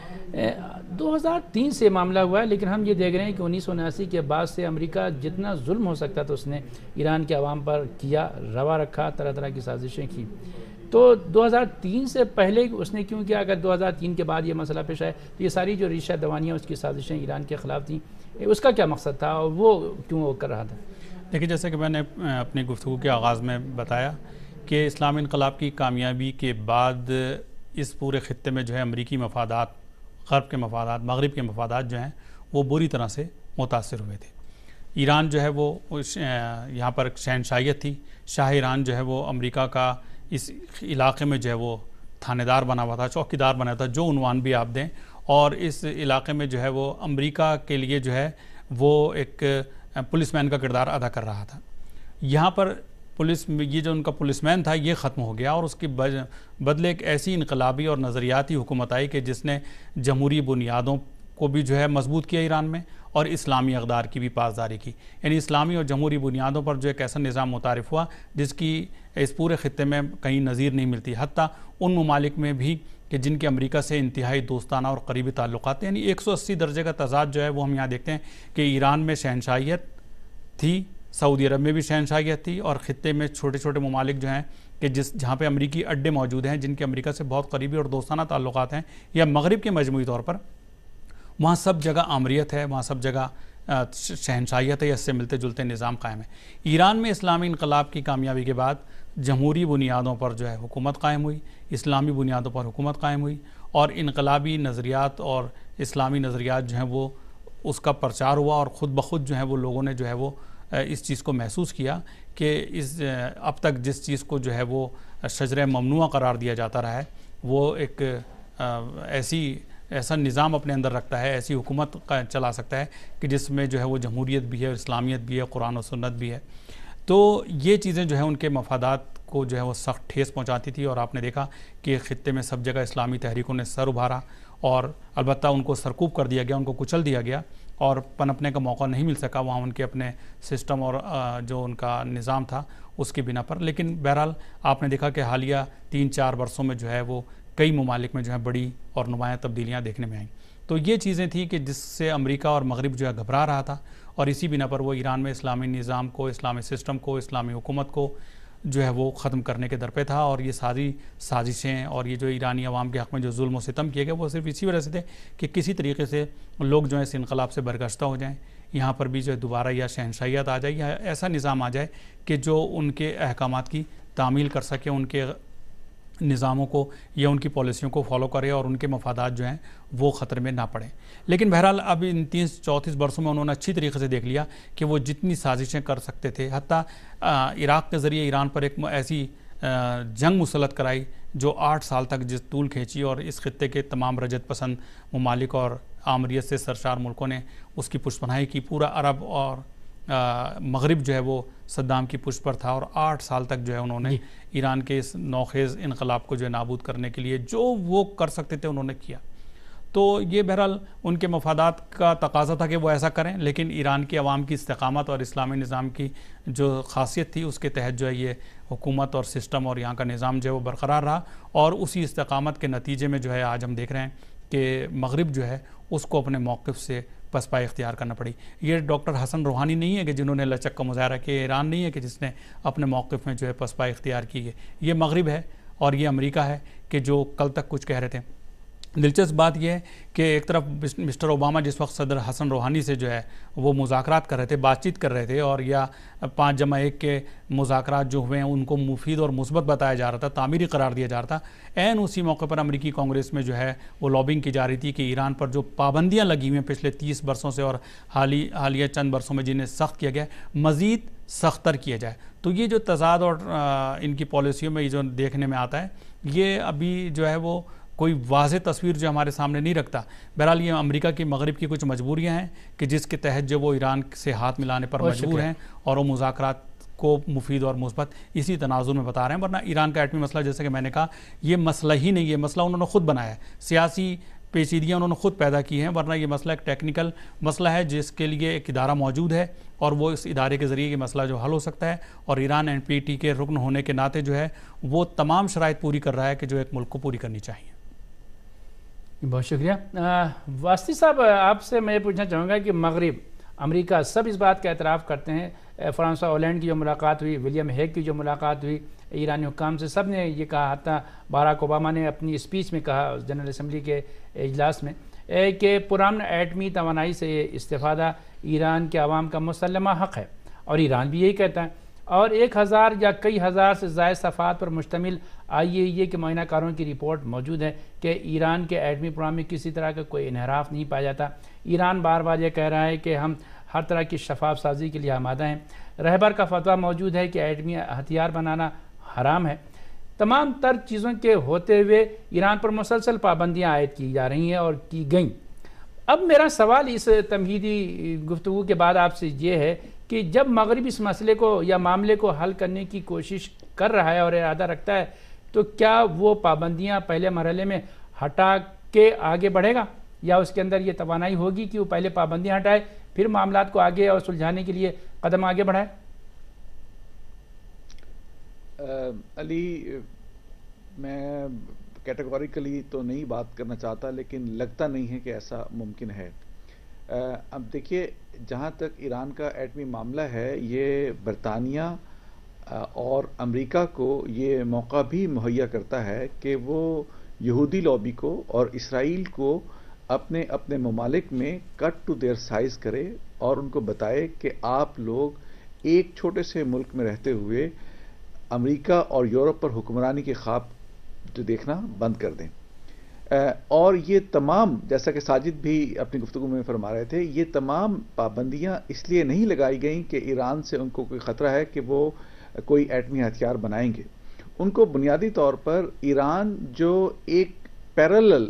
2003 سے معاملہ ہوا ہے، لیکن ہم یہ دیکھ رہے ہیں کہ 1979 کے بعد سے امریکہ جتنا ظلم ہو سکتا تھا اس نے ایران کے عوام پر کیا، روا رکھا، طرح طرح کی سازشیں کی۔ تو 2003 سے پہلے اس نے کیوں کیا؟ اگر 2003 کے بعد یہ مسئلہ پیش آئے تو یہ ساری جو ریشہ دوانیاں اس کی سازشیں ایران کے خلاف تھیں، اس کا کیا مقصد تھا اور وہ کیوں کر رہا تھا؟ دیکھیں، جیسے کہ میں نے اپنی گفتگو کے آغاز میں بتایا کہ اسلامی انقلاب کی کامیابی کے بعد اس پورے خطے میں جو ہے امریکی مفادات، غرب کے مفادات، مغرب کے مفادات جو ہیں وہ بری طرح سے متاثر ہوئے تھے۔ ایران جو ہے وہ یہاں پر شہنشاہیت تھی، شاہ ایران جو ہے وہ امریکہ کا اس علاقے میں جو ہے وہ تھانے دار بنا ہوا تھا، چوکی دار بنا ہوا تھا، جو عنوان بھی آپ دیں، اور اس علاقے میں جو ہے وہ امریکہ کے لیے جو ہے وہ ایک پولیس مین کا کردار ادا کر رہا تھا۔ یہاں پر یہ جو ان کا پولیس مین تھا یہ ختم ہو گیا، اور اس کی بدلے ایک ایسی انقلابی اور نظریاتی حکومت آئی کہ جس نے جمہوری بنیادوں کو بھی جو ہے مضبوط کیا ایران میں، اور اسلامی اقدار کی بھی پاسداری کی، یعنی اسلامی اور جمہوری بنیادوں پر جو ایک ایسا نظام متعارف ہوا جس کی اس پورے خطے میں کہیں نظیر نہیں ملتی، حتیٰ ان ممالک میں بھی کہ جن کے امریکہ سے انتہائی دوستانہ اور قریبی تعلقات ہیں، یعنی 180 درجے کا تضاد جو ہے وہ ہم یہاں دیکھتے ہیں کہ ایران میں شہنشاہیت تھی، سعودی عرب میں بھی شہنشاہیت تھی، اور خطے میں چھوٹے چھوٹے ممالک جو ہیں کہ جہاں پہ امریکی اڈے موجود ہیں، جن کے امریکہ سے بہت قریبی اور دوستانہ تعلقات ہیں، یا مغرب کے مجموعی طور پر، وہاں سب جگہ آمریت ہے، وہاں سب جگہ شہنشاہیت ہے، یا اس سے ملتے جلتے نظام قائم ہے۔ ایران میں اسلامی انقلاب کی کامیابی کے بعد جمہوری بنیادوں پر جو ہے حکومت قائم ہوئی، اسلامی بنیادوں پر حکومت قائم ہوئی، اور انقلابی نظریات اور اسلامی نظریات جو ہیں وہ اس کا پرچار ہوا، اور خود بخود جو ہے وہ لوگوں نے جو ہے وہ اس چیز کو محسوس کیا کہ اب تک جس چیز کو جو ہے وہ شجرہ ممنوع قرار دیا جاتا رہا ہے، وہ ایک ایسا نظام اپنے اندر رکھتا ہے، ایسی حکومت چلا سکتا ہے کہ جس میں جو ہے وہ جمہوریت بھی ہے، اسلامیت بھی ہے، قرآن و سنت بھی ہے۔ تو یہ چیزیں جو ہیں ان کے مفادات کو جو ہے وہ سخت ٹھیس پہنچاتی تھی، اور آپ نے دیکھا کہ خطے میں سب جگہ اسلامی تحریکوں نے سر ابھارا، اور البتہ ان کو سرکوب کر دیا گیا، ان کو کچل دیا گیا، اور پنپنے کا موقع نہیں مل سکا وہاں ان کے اپنے سسٹم اور جو ان کا نظام تھا اس کی بنا پر۔ لیکن بہرحال آپ نے دیکھا کہ حالیہ 3-4 برسوں میں جو ہے وہ کئی ممالک میں جو ہے بڑی اور نمایاں تبدیلیاں دیکھنے میں آئیں۔ تو یہ چیزیں تھیں کہ جس سے امریکہ اور مغرب جو ہے گھبرا رہا تھا، اور اسی بنا پر وہ ایران میں اسلامی نظام کو، اسلامی سسٹم کو، اسلامی حکومت کو جو ہے وہ ختم کرنے کے در پہ تھا۔ اور یہ ساری سازشیں اور یہ جو ایرانی عوام کے حق میں جو ظلم و ستم کیے گئے وہ صرف اسی وجہ سے تھے کہ کسی طریقے سے لوگ جو ہے اس انقلاب سے برگشتہ ہو جائیں، یہاں پر بھی جو ہے دوبارہ یا شہنشاہیت آ جائے، یا ایسا نظام آ جائے کہ جو ان کے احکامات کی تعمیل کر سکے، ان کے نظاموں کو یا ان کی پالیسیوں کو فالو کرے، اور ان کے مفادات جو ہیں وہ خطرے میں نہ پڑیں۔ لیکن بہرحال اب ان 30-34 برسوں میں انہوں نے اچھی طریقے سے دیکھ لیا کہ وہ جتنی سازشیں کر سکتے تھے، حتیٰ عراق کے ذریعے ایران پر ایک ایسی جنگ مسلط کرائی جو 8 سال تک جس طول کھینچی، اور اس خطے کے تمام رجت پسند ممالک اور آمریت سے سرشار ملکوں نے اس کی پشت پناہی کی۔ پورا عرب اور مغرب جو ہے وہ صدام کی پشت پر تھا، اور 8 سال تک جو ہے انہوں نے ایران کے اس نوخیز انقلاب کو جو ہے نابود کرنے کے لیے جو وہ کر سکتے تھے انہوں نے کیا۔ تو یہ بہرحال ان کے مفادات کا تقاضا تھا کہ وہ ایسا کریں، لیکن ایران کی عوام کی استقامت اور اسلامی نظام کی جو خاصیت تھی اس کے تحت جو ہے یہ حکومت اور سسٹم اور یہاں کا نظام جو ہے وہ برقرار رہا، اور اسی استقامت کے نتیجے میں جو ہے آج ہم دیکھ رہے ہیں کہ مغرب جو ہے اس کو اپنے موقف سے پسپائی اختیار کرنا پڑی۔ یہ ڈاکٹر حسن روحانی نہیں ہے کہ جنہوں نے لچک کا مظاہرہ کیا، ایران نہیں ہے کہ جس نے اپنے موقف میں جو ہے پسپائی اختیار کی ہے، یہ مغرب ہے اور یہ امریکہ ہے کہ جو کل تک کچھ کہہ رہے تھے۔ دلچسپ بات یہ ہے کہ ایک طرف مسٹر اوباما جس وقت صدر حسن روحانی سے جو ہے وہ مذاکرات کر رہے تھے، بات چیت کر رہے تھے، اور یا 5+1 کے مذاکرات جو ہوئے ہیں ان کو مفید اور مثبت بتایا جا رہا تھا، تعمیری قرار دیا جا رہا تھا، عین اسی موقع پر امریکی کانگریس میں جو ہے وہ لابنگ کی جا رہی تھی کہ ایران پر جو پابندیاں لگی ہوئی ہیں پچھلے 30 برسوں سے اور حالیہ چند برسوں میں جنہیں سخت کیا گیا مزید سختر کیا جائے۔ تو یہ جو تضاد اور ان کی پالیسیوں میں یہ جو دیکھنے میں آتا ہے، یہ ابھی جو ہے وہ کوئی واضح تصویر جو ہمارے سامنے نہیں رکھتا۔ بہرحال یہ امریکہ کی مغرب کی کچھ مجبوریاں ہیں کہ جس کے تحت جو وہ ایران سے ہاتھ ملانے پر مجبور ہیں، اور وہ مذاکرات کو مفید اور مثبت اسی تناظر میں بتا رہے ہیں۔ ورنہ ایران کا ایٹمی مسئلہ جیسے کہ میں نے کہا یہ مسئلہ ہی نہیں، یہ مسئلہ انہوں نے خود بنایا ہے، سیاسی پیچیدگیاں انہوں نے خود پیدا کی ہیں، ورنہ یہ مسئلہ ایک ٹیکنیکل مسئلہ ہے جس کے لیے ایک ادارہ موجود ہے، اور وہ اس ادارے کے ذریعے یہ مسئلہ جو حل ہو سکتا ہے، اور ایران NPT کے رکن ہونے کے ناطے جو ہے وہ تمام شرائط پوری کر رہا ہے کہ جو ایک ملک کو پوری کرنی چاہیے۔ بہت شکریہ واسطی صاحب، آپ سے میں یہ پوچھنا چاہوں گا کہ مغرب، امریکہ سب اس بات کا اعتراف کرتے ہیں، فرانسوا ہولینڈ کی جو ملاقات ہوئی، ولیم ہیگ کی جو ملاقات ہوئی ایرانی حکام سے، سب نے یہ کہا، حتیٰ باراک اوباما نے اپنی اسپیچ میں کہا جنرل اسمبلی کے اجلاس میں کہ پرامن ایٹمی توانائی سے استفادہ ایران کے عوام کا مسلمہ حق ہے، اور ایران بھی یہی کہتا ہے۔ اور 1000 یا کئی ہزار سے زائد صفحات پر مشتمل IAEA کے معائنہ کاروں کی رپورٹ موجود ہے کہ ایران کے ایٹمی پروگرام میں کسی طرح کا کوئی انحراف نہیں پایا جاتا۔ ایران بار بار یہ کہہ رہا ہے کہ ہم ہر طرح کی شفاف سازی کے لیے آمادہ ہیں۔ رہبر کا فتویٰ موجود ہے کہ ایٹمی ہتھیار بنانا حرام ہے۔ تمام تر چیزوں کے ہوتے ہوئے ایران پر مسلسل پابندیاں عائد کی جا رہی ہیں اور کی گئیں۔ اب میرا سوال اس تمہیدی گفتگو کے بعد آپ سے یہ ہے کہ جب مغرب اس مسئلے کو یا معاملے کو حل کرنے کی کوشش کر رہا ہے اور ارادہ رکھتا ہے تو کیا وہ پابندیاں پہلے مرحلے میں ہٹا کے آگے بڑھے گا، یا اس کے اندر یہ توانائی ہوگی کہ وہ پہلے پابندیاں ہٹائے پھر معاملات کو آگے اور سلجھانے کے لیے قدم آگے بڑھائے؟ علی، میں کیٹیگوریکلی تو نہیں بات کرنا چاہتا، لیکن لگتا نہیں ہے کہ ایسا ممکن ہے۔ اب دیکھیے، جہاں تک ایران کا ایٹمی معاملہ ہے، یہ برطانیہ اور امریکہ کو یہ موقع بھی مہیا کرتا ہے کہ وہ یہودی لابی کو اور اسرائیل کو اپنے اپنے ممالک میں کٹ ٹو دیئر سائز کرے اور ان کو بتائے کہ آپ لوگ ایک چھوٹے سے ملک میں رہتے ہوئے امریکہ اور یورپ پر حکمرانی کے خواب جو دیکھنا بند کر دیں۔ اور یہ تمام، جیسا کہ ساجد بھی اپنی گفتگو میں فرما رہے تھے، یہ تمام پابندیاں اس لیے نہیں لگائی گئیں کہ ایران سے ان کو کوئی خطرہ ہے کہ وہ کوئی ایٹمی ہتھیار بنائیں گے۔ ان کو بنیادی طور پر ایران جو ایک پیرالل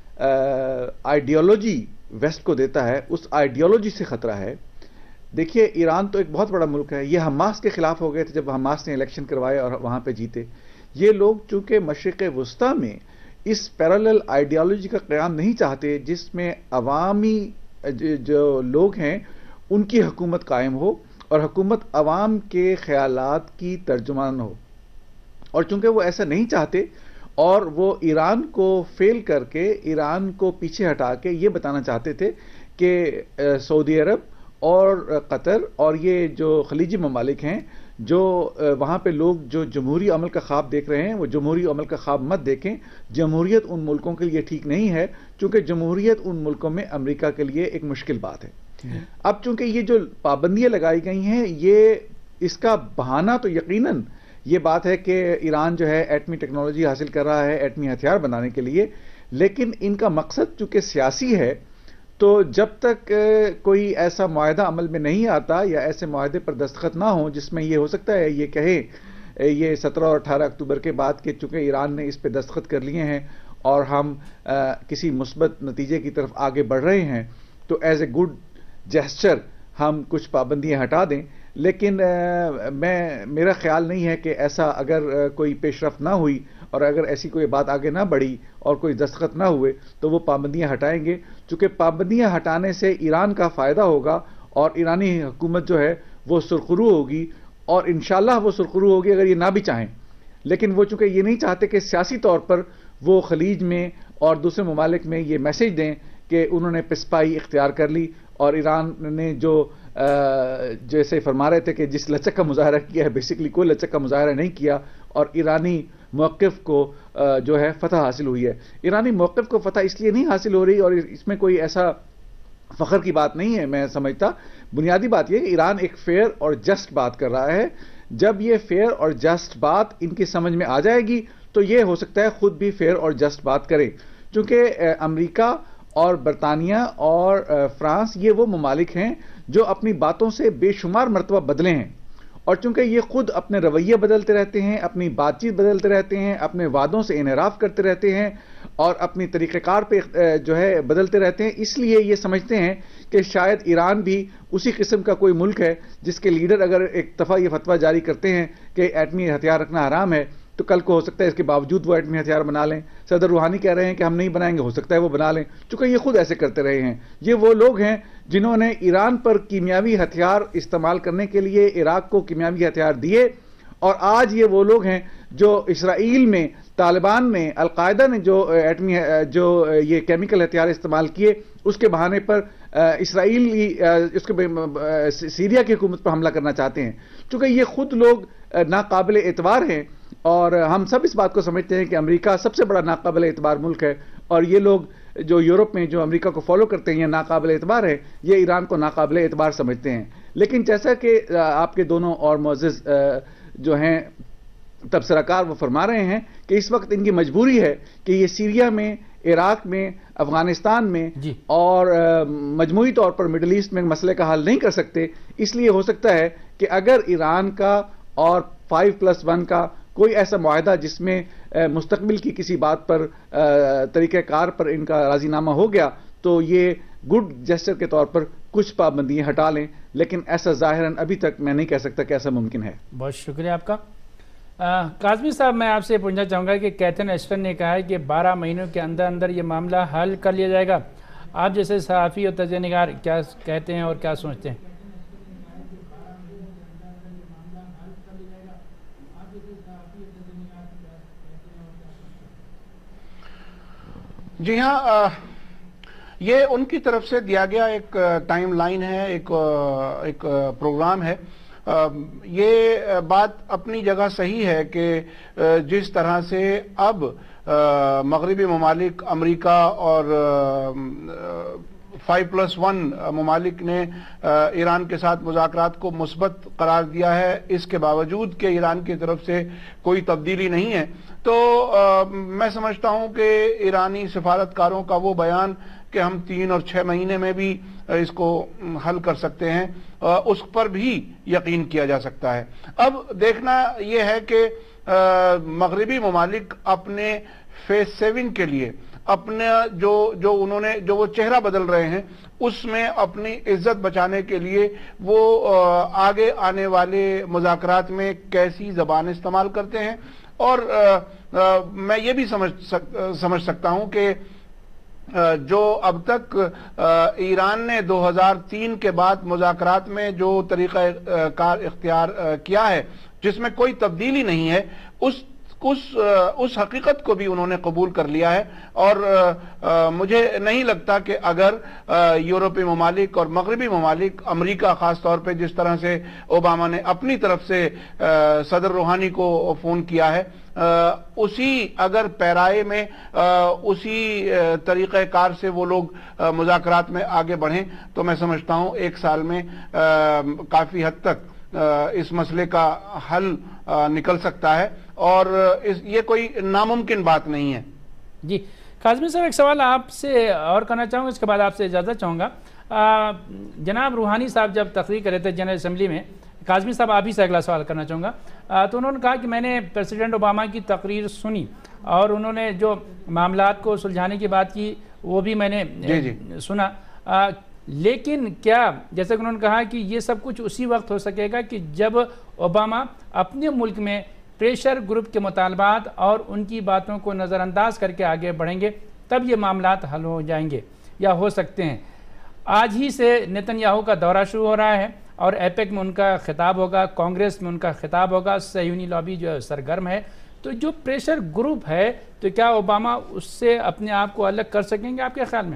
آئیڈیالوجی ویسٹ کو دیتا ہے، اس آئیڈیالوجی سے خطرہ ہے۔ دیکھیے، ایران تو ایک بہت بڑا ملک ہے، یہ حماس کے خلاف ہو گئے تھے جب حماس نے الیکشن کروائے اور وہاں پہ جیتے۔ یہ لوگ چونکہ مشرق وسطیٰ میں اس پیرالل آئیڈیالوجی کا قیام نہیں چاہتے جس میں عوامی جو لوگ ہیں ان کی حکومت قائم ہو اور حکومت عوام کے خیالات کی ترجمان ہو، اور چونکہ وہ ایسا نہیں چاہتے اور وہ ایران کو فیل کر کے، ایران کو پیچھے ہٹا کے یہ بتانا چاہتے تھے کہ سعودی عرب اور قطر اور یہ جو خلیجی ممالک ہیں، جو وہاں پہ لوگ جو جمہوری عمل کا خواب دیکھ رہے ہیں، وہ جمہوری عمل کا خواب مت دیکھیں۔ جمہوریت ان ملکوں کے لیے ٹھیک نہیں ہے، چونکہ جمہوریت ان ملکوں میں امریکہ کے لیے ایک مشکل بات ہے۔ اب چونکہ یہ جو پابندیاں لگائی گئی ہیں، یہ اس کا بہانہ تو یقیناً یہ بات ہے کہ ایران جو ہے ایٹمی ٹیکنالوجی حاصل کر رہا ہے ایٹمی ہتھیار بنانے کے لیے، لیکن ان کا مقصد چونکہ سیاسی ہے، تو جب تک کوئی ایسا معاہدہ عمل میں نہیں آتا یا ایسے معاہدے پر دستخط نہ ہوں جس میں یہ ہو سکتا ہے یہ کہیں یہ 17 اور 18 اکتوبر کے بعد کہ چونکہ ایران نے اس پہ دستخط کر لیے ہیں اور ہم کسی مثبت نتیجے کی طرف آگے بڑھ رہے ہیں، تو ایز اے گڈ جیسچر ہم کچھ پابندیاں ہٹا دیں۔ لیکن میرا خیال نہیں ہے کہ ایسا اگر کوئی پیش رفت نہ ہوئی اور اگر ایسی کوئی بات آگے نہ بڑھی اور کوئی دستخط نہ ہوئے تو وہ پابندیاں ہٹائیں گے، چونکہ پابندیاں ہٹانے سے ایران کا فائدہ ہوگا اور ایرانی حکومت جو ہے وہ سرخرو ہوگی، اور انشاءاللہ وہ سرخرو ہوگی اگر یہ نہ بھی چاہیں۔ لیکن وہ چونکہ یہ نہیں چاہتے کہ سیاسی طور پر وہ خلیج میں اور دوسرے ممالک میں یہ میسج دیں کہ انہوں نے پسپائی اختیار کر لی، اور ایران نے جو جیسے فرما رہے تھے کہ جس لچک کا مظاہرہ کیا ہے، بیسیکلی کوئی لچک کا مظاہرہ نہیں کیا اور ایرانی موقف کو جو ہے فتح حاصل ہوئی ہے۔ ایرانی موقف کو فتح اس لیے نہیں حاصل ہو رہی، اور اس میں کوئی ایسا فخر کی بات نہیں ہے میں سمجھتا۔ بنیادی بات یہ کہ ایران ایک فیئر اور جسٹ بات کر رہا ہے۔ جب یہ فیئر اور جسٹ بات ان کی سمجھ میں آ جائے گی تو یہ ہو سکتا ہے خود بھی فیئر اور جسٹ بات کریں، چونکہ امریکہ اور برطانیہ اور فرانس یہ وہ ممالک ہیں جو اپنی باتوں سے بے شمار مرتبہ بدلے ہیں، اور چونکہ یہ خود اپنے رویے بدلتے رہتے ہیں، اپنی بات چیت بدلتے رہتے ہیں، اپنے وعدوں سے انحراف کرتے رہتے ہیں اور اپنی طریقہ کار پہ جو ہے بدلتے رہتے ہیں، اس لیے یہ سمجھتے ہیں کہ شاید ایران بھی اسی قسم کا کوئی ملک ہے جس کے لیڈر اگر ایک دفعہ یہ فتویٰ جاری کرتے ہیں کہ ایٹمی ہتھیار رکھنا حرام ہے تو کل کو ہو سکتا ہے اس کے باوجود وہ ایٹمی ہتھیار بنا لیں۔ صدر روحانی کہہ رہے ہیں کہ ہم نہیں بنائیں گے، ہو سکتا ہے وہ بنا لیں، چونکہ یہ خود ایسے کرتے رہے ہیں۔ یہ وہ لوگ ہیں جنہوں نے ایران پر کیمیاوی ہتھیار استعمال کرنے کے لیے عراق کو کیمیاوی ہتھیار دیے، اور آج یہ وہ لوگ ہیں جو اسرائیل میں، طالبان نے، القاعدہ نے جو یہ کیمیکل ہتھیار استعمال کیے، اس کے بہانے پر اسرائیل سیریا کی حکومت پر حملہ کرنا چاہتے ہیں۔ چونکہ یہ خود لوگ ناقابل اعتبار ہیں، اور ہم سب اس بات کو سمجھتے ہیں کہ امریکہ سب سے بڑا ناقابل اعتبار ملک ہے، اور یہ لوگ جو یورپ میں جو امریکہ کو فالو کرتے ہیں یہ ناقابل اعتبار ہے، یہ ایران کو ناقابل اعتبار سمجھتے ہیں۔ لیکن جیسا کہ آپ کے دونوں اور معزز جو ہیں تبصرہ کار وہ فرما رہے ہیں کہ اس وقت ان کی مجبوری ہے کہ یہ سیریا میں، عراق میں، افغانستان میں اور مجموعی طور پر مڈل ایسٹ میں مسئلے کا حل نہیں کر سکتے. اس لیے ہو سکتا ہے کہ اگر ایران کا اور 5+1 کا کوئی ایسا معاہدہ جس میں مستقبل کی کسی بات پر طریقہ کار پر ان کا راضی نامہ ہو گیا تو یہ گڈ جسچر کے طور پر کچھ پابندیاں ہٹا لیں، لیکن ایسا ظاہراً ابھی تک میں نہیں کہہ سکتا کہ ایسا ممکن ہے. بہت شکریہ آپ کا. کاظمی صاحب، میں آپ سے پوچھنا چاہوں گا کہ کیتھرین ایشٹن نے کہا ہے کہ 12 مہینوں کے اندر اندر یہ معاملہ حل کر لیا جائے گا. آپ جیسے صحافی اور تجزیہ نگار کیا کہتے ہیں اور کیا سوچتے ہیں؟ جی ہاں، یہ ان کی طرف سے دیا گیا ایک ٹائم لائن ہے، ایک پروگرام ہے. یہ بات اپنی جگہ صحیح ہے کہ جس طرح سے اب مغربی ممالک، امریکہ اور 5+1 ممالک نے ایران کے ساتھ مذاکرات کو مثبت قرار دیا ہے، اس کے باوجود کہ ایران کی طرف سے کوئی تبدیلی نہیں ہے، تو میں سمجھتا ہوں کہ ایرانی سفارتکاروں کا وہ بیان کہ ہم 3 اور 6 مہینے میں بھی اس کو حل کر سکتے ہیں، اس پر بھی یقین کیا جا سکتا ہے. اب دیکھنا یہ ہے کہ مغربی ممالک اپنے فیز 7 کے لیے اپنے جو وہ چہرہ بدل رہے ہیں، اس میں اپنی عزت بچانے کے لیے وہ آگے آنے والے مذاکرات میں کیسی زبان استعمال کرتے ہیں. اور میں یہ بھی سمجھ سکتا ہوں کہ جو اب تک ایران نے 2003 کے بعد مذاکرات میں جو طریقہ کار اختیار کیا ہے، جس میں کوئی تبدیلی نہیں ہے، اس حقیقت کو بھی انہوں نے قبول کر لیا ہے. اور مجھے نہیں لگتا کہ اگر یورپی ممالک اور مغربی ممالک، امریکہ خاص طور پہ جس طرح سے اوباما نے اپنی طرف سے صدر روحانی کو فون کیا ہے، اسی اگر پیرائے میں اسی طریقہ کار سے وہ لوگ مذاکرات میں آگے بڑھیں تو میں سمجھتا ہوں 1 سال میں کافی حد تک اس مسئلے کا حل نکل سکتا ہے، اور یہ کوئی ناممکن بات نہیں ہے. جی کاظمی صاحب، ایک سوال آپ سے اور کرنا چاہوں گا، اس کے بعد آپ سے اجازت چاہوں گا. جناب روحانی صاحب جب تقریر کر رہے تھے جنرل اسمبلی میں، کاظمی صاحب آپ ہی سے اگلا سوال کرنا چاہوں گا، تو انہوں نے کہا کہ میں نے پریزیڈنٹ اوباما کی تقریر سنی اور انہوں نے جو معاملات کو سلجھانے کی بات کی وہ بھی میں نے سنا، لیکن کیا جیسے کہ انہوں نے کہا کہ یہ سب کچھ اسی وقت ہو سکے گا کہ جب اوباما اپنے ملک میں پریشر گروپ کے مطالبات اور ان کی باتوں کو نظر انداز کر کے آگے بڑھیں گے، تب یہ معاملات حل ہو جائیں گے یا ہو سکتے ہیں. آج ہی سے نیتن یاہو کا دورہ شروع ہو رہا ہے اور ایپیک میں ان کا خطاب ہوگا، کانگریس میں ان کا خطاب ہوگا، صہیونی لابی جو سرگرم ہے. تو جو پریشر گروپ ہے تو کیا اوباما اس سے اپنے آپ کو الگ کر سکیں گے آپ کے خیال میں؟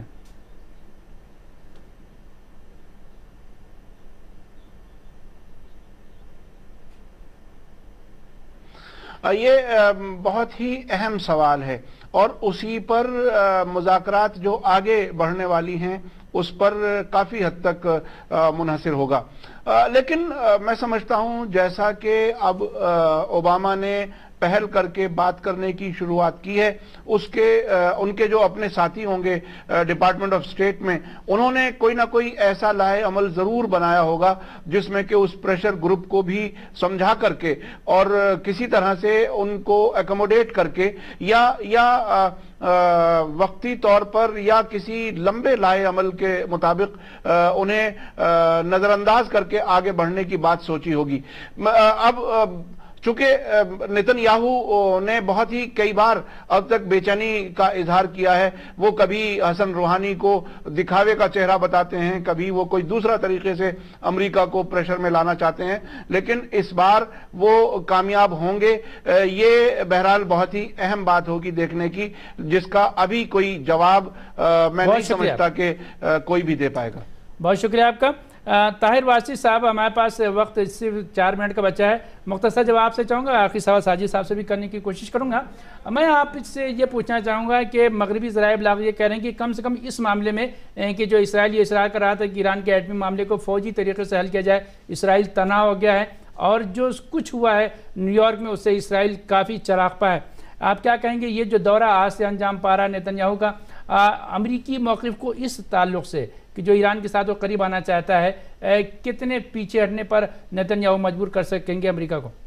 یہ بہت ہی اہم سوال ہے اور اسی پر مذاکرات جو آگے بڑھنے والی ہیں اس پر کافی حد تک منحصر ہوگا. لیکن میں سمجھتا ہوں جیسا کہ اب اوباما نے پہل کر کے بات کرنے کی شروعات کی ہے، ان کے جو اپنے ساتھی ہوں گے ڈپارٹمنٹ آف اسٹیٹ میں، انہوں نے کوئی نہ کوئی ایسا لائحہ عمل ضرور بنایا ہوگا جس میں کہ اس پریشر گروپ کو بھی سمجھا کر کے اور کسی طرح سے ان کو ایکوموڈیٹ کر کے یا وقتی طور پر یا کسی لمبے لائحہ عمل کے مطابق انہیں نظر انداز کر کے آگے بڑھنے کی بات سوچی ہوگی. اب چونکہ نیتن یاہو نے بہت ہی کئی بار اب تک بے چینی کا اظہار کیا ہے، وہ کبھی حسن روحانی کو دکھاوے کا چہرہ بتاتے ہیں، کبھی وہ کوئی دوسرا طریقے سے امریکہ کو پریشر میں لانا چاہتے ہیں، لیکن اس بار وہ کامیاب ہوں گے. یہ بہرحال بہت ہی اہم بات ہوگی دیکھنے کی، جس کا ابھی کوئی جواب میں نہیں سمجھتا کہ کوئی بھی دے پائے گا. بہت شکریہ آپ کا. طاہر واسطی صاحب، ہمارے پاس وقت صرف 4 منٹ کا بچا ہے، مختصر جواب سے چاہوں گا، آخری سوال ساجد صاحب سے بھی کرنے کی کوشش کروں گا. میں آپ سے یہ پوچھنا چاہوں گا کہ مغربی ذرائع ابلاغ یہ کہہ رہے ہیں کہ کم سے کم اس معاملے میں کہ جو اسرائیل یہ اصرار کر رہا تھا کہ ایران کے ایٹمی معاملے کو فوجی طریقے سے حل کیا جائے، اسرائیل تنہا ہو گیا ہے اور جو کچھ ہوا ہے نیو یارک میں اس سے اسرائیل کافی چراغپا ہے. آپ کیا کہیں گے یہ جو دورہ آج سے انجام پا رہا ہے نیتن یاہو کا امریکی موقف کو اس تعلق سے کہ جو ایران کے ساتھ وہ قریب آنا چاہتا ہے کتنے پیچھے ہٹنے پر نیتن یاہو مجبور کر سکیں گے امریکہ کو؟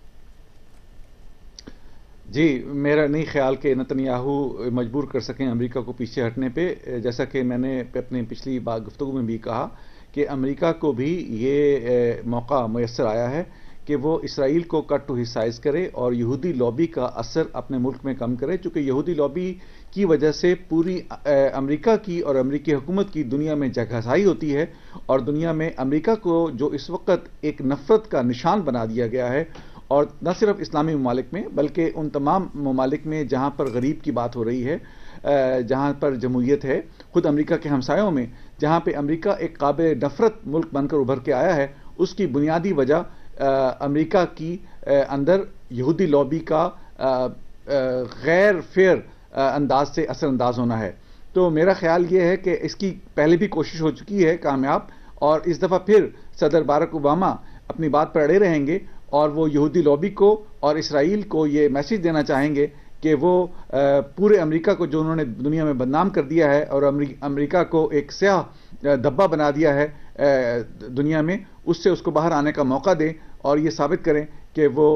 جی میرا نہیں خیال کہ نیتن یاہو مجبور کر سکیں امریکہ کو پیچھے ہٹنے پہ. جیسا کہ میں نے اپنی پچھلی گفتگو میں بھی کہا کہ امریکہ کو بھی یہ موقع میسر آیا ہے کہ وہ اسرائیل کو کٹ ٹو ہز سائز کرے اور یہودی لابی کا اثر اپنے ملک میں کم کرے، چونکہ یہودی لابی کی وجہ سے پوری امریکہ کی اور امریکی حکومت کی دنیا میں جگہسائی ہوتی ہے، اور دنیا میں امریکہ کو جو اس وقت ایک نفرت کا نشان بنا دیا گیا ہے، اور نہ صرف اسلامی ممالک میں بلکہ ان تمام ممالک میں جہاں پر غریب کی بات ہو رہی ہے، جہاں پر جمہوریت ہے، خود امریکہ کے ہمسایوں میں جہاں پہ امریکہ ایک قابل نفرت ملک بن کر ابھر کے آیا ہے، اس کی بنیادی وجہ امریکہ کی اندر یہودی لابی کا غیر فیئر انداز سے اثر انداز ہونا ہے. تو میرا خیال یہ ہے کہ اس کی پہلے بھی کوشش ہو چکی ہے کامیاب، اور اس دفعہ پھر صدر باراک اوباما اپنی بات پر اڑے رہیں گے اور وہ یہودی لابی کو اور اسرائیل کو یہ میسج دینا چاہیں گے کہ وہ پورے امریکہ کو جو انہوں نے دنیا میں بدنام کر دیا ہے اور امریکہ کو ایک سیاہ دھبا بنا دیا ہے دنیا میں، اس سے اس کو باہر آنے کا موقع دیں اور یہ ثابت کریں کہ وہ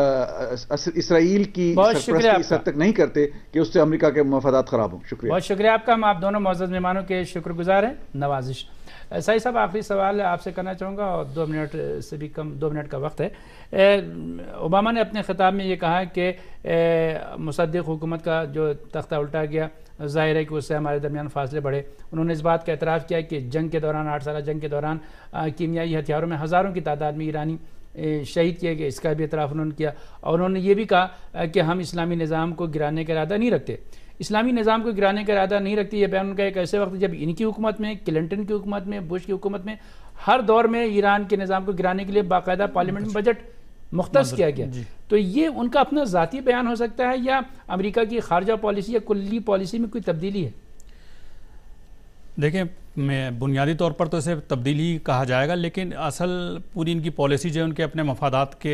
اسرائیل کی سرپرستی اس حد تک نہیں کرتے کہ اس سے امریکہ کے مفادات خراب ہوں. شکریہ. بہت شکریہ آپ کا. ہم آپ دونوں معزز مہمانوں کے شکر گزار ہیں. نوازش سعید صاحب آخری سوال آپ سے کرنا چاہوں گا اور 2 منٹ سے بھی کم 2 منٹ کا وقت ہے. اوباما نے اپنے خطاب میں یہ کہا کہ مصدق حکومت کا جو تختہ الٹا گیا، ظاہر ہے کہ اس سے ہمارے درمیان فاصلے بڑھے. انہوں نے اس بات کا اعتراف کیا کہ جنگ کے دوران 8 سالہ جنگ کے دوران کیمیائی ہتھیاروں میں ہزاروں کی تعداد میں ایرانی شہید کیے گئے، اس کا بھی اعتراف انہوں نے کیا. اور انہوں نے یہ بھی کہا کہ ہم اسلامی نظام کو گرانے کا ارادہ نہیں رکھتے. اسلامی نظام کو گرانے کا ارادہ نہیں رکھتی، یہ بیان ان کا ایک ایسے وقت جب ان کی حکومت میں، کلنٹن کی حکومت میں، بش کی حکومت میں ہر دور میں ایران کے نظام کو گرانے کے لیے باقاعدہ پارلیمنٹ میں بجٹ مختص کیا گیا. تو یہ ان کا اپنا ذاتی بیان ہو سکتا ہے یا امریکہ کی خارجہ پالیسی یا کلی پالیسی میں کوئی تبدیلی ہے؟ دیکھیں میں بنیادی طور پر تو اسے تبدیلی کہا جائے گا، لیکن اصل پوری ان کی پالیسی جو ہے ان کے اپنے مفادات کے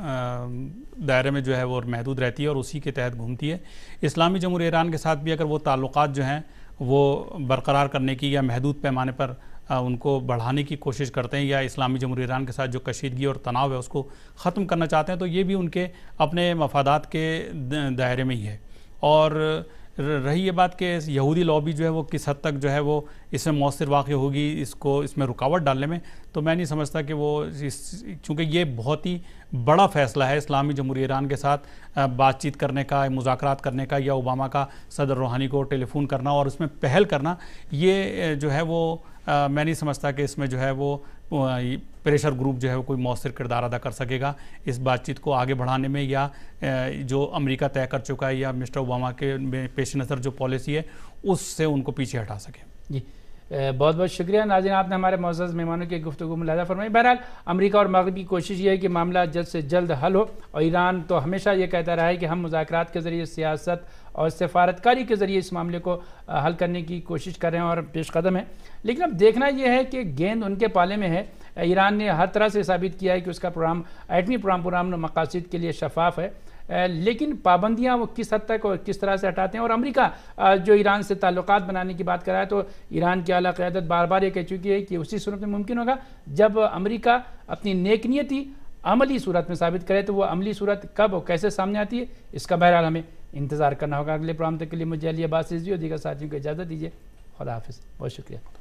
دائرے میں جو ہے وہ محدود رہتی ہے اور اسی کے تحت گھومتی ہے. اسلامی جمہوریہ ایران کے ساتھ بھی اگر وہ تعلقات جو ہیں وہ برقرار کرنے کی یا محدود پیمانے پر ان کو بڑھانے کی کوشش کرتے ہیں یا اسلامی جمہوریہ ایران کے ساتھ جو کشیدگی اور تناؤ ہے اس کو ختم کرنا چاہتے ہیں، تو یہ بھی ان کے اپنے مفادات کے دائرے میں ہی ہے. اور رہی یہ بات کہ یہودی لابی جو ہے وہ کس حد تک جو ہے وہ اس میں مؤثر واقع ہوگی اس میں رکاوٹ ڈالنے میں، تو میں نہیں سمجھتا کہ وہ چونکہ یہ بہت ہی بڑا فیصلہ ہے اسلامی جمہوریہ ایران کے ساتھ بات چیت کرنے کا، مذاکرات کرنے کا، یا اوباما کا صدر روحانی کو ٹیلی فون کرنا اور اس میں پہل کرنا، یہ جو ہے وہ میں نہیں سمجھتا کہ اس میں جو ہے وہ پریشر گروپ جو ہے وہ کوئی مؤثر کردار ادا کر سکے گا اس بات چیت کو آگے بڑھانے میں، یا جو امریکہ طے کر چکا ہے یا مسٹر اوباما کے پیش نظر جو پالیسی ہے اس سے ان کو پیچھے ہٹا سکے. جی بہت بہت شکریہ. ناظرین آپ نے ہمارے معزز مہمانوں کی گفتگو میں ملاحظہ فرمائی. بہرحال امریکہ اور مغرب کی کوشش یہ ہے کہ معاملہ جلد سے جلد حل ہو، اور ایران تو ہمیشہ یہ کہتا رہا ہے کہ ہم مذاکرات کے ذریعے، سیاست اور سفارتکاری کے ذریعے اس معاملے کو حل کرنے کی کوشش کر رہے ہیں اور پیش قدم ہیں. لیکن اب دیکھنا یہ ہے کہ گیند ان کے پالے میں ہے. ایران نے ہر طرح سے ثابت کیا ہے کہ اس کا ایٹمی پروگرام مقاصد کے لیے شفاف ہے، لیکن پابندیاں وہ کس حد تک اور کس طرح سے ہٹاتے ہیں. اور امریکہ جو ایران سے تعلقات بنانے کی بات کر رہا ہے، تو ایران کی اعلیٰ قیادت بار بار یہ کہہ چکی ہے کہ اسی صورت میں ممکن ہوگا جب امریکہ اپنی نیک نیتی عملی صورت میں ثابت کرے. تو وہ عملی صورت کب اور کیسے سامنے آتی ہے اس کا بہرحال ہمیں انتظار کرنا ہوگا. اگلے پروگرام تک کے لیے مجھے علی عباس رضوی اور دیگر ساتھیوں کو اجازت دیجیے. خدا حافظ. بہت شکریہ.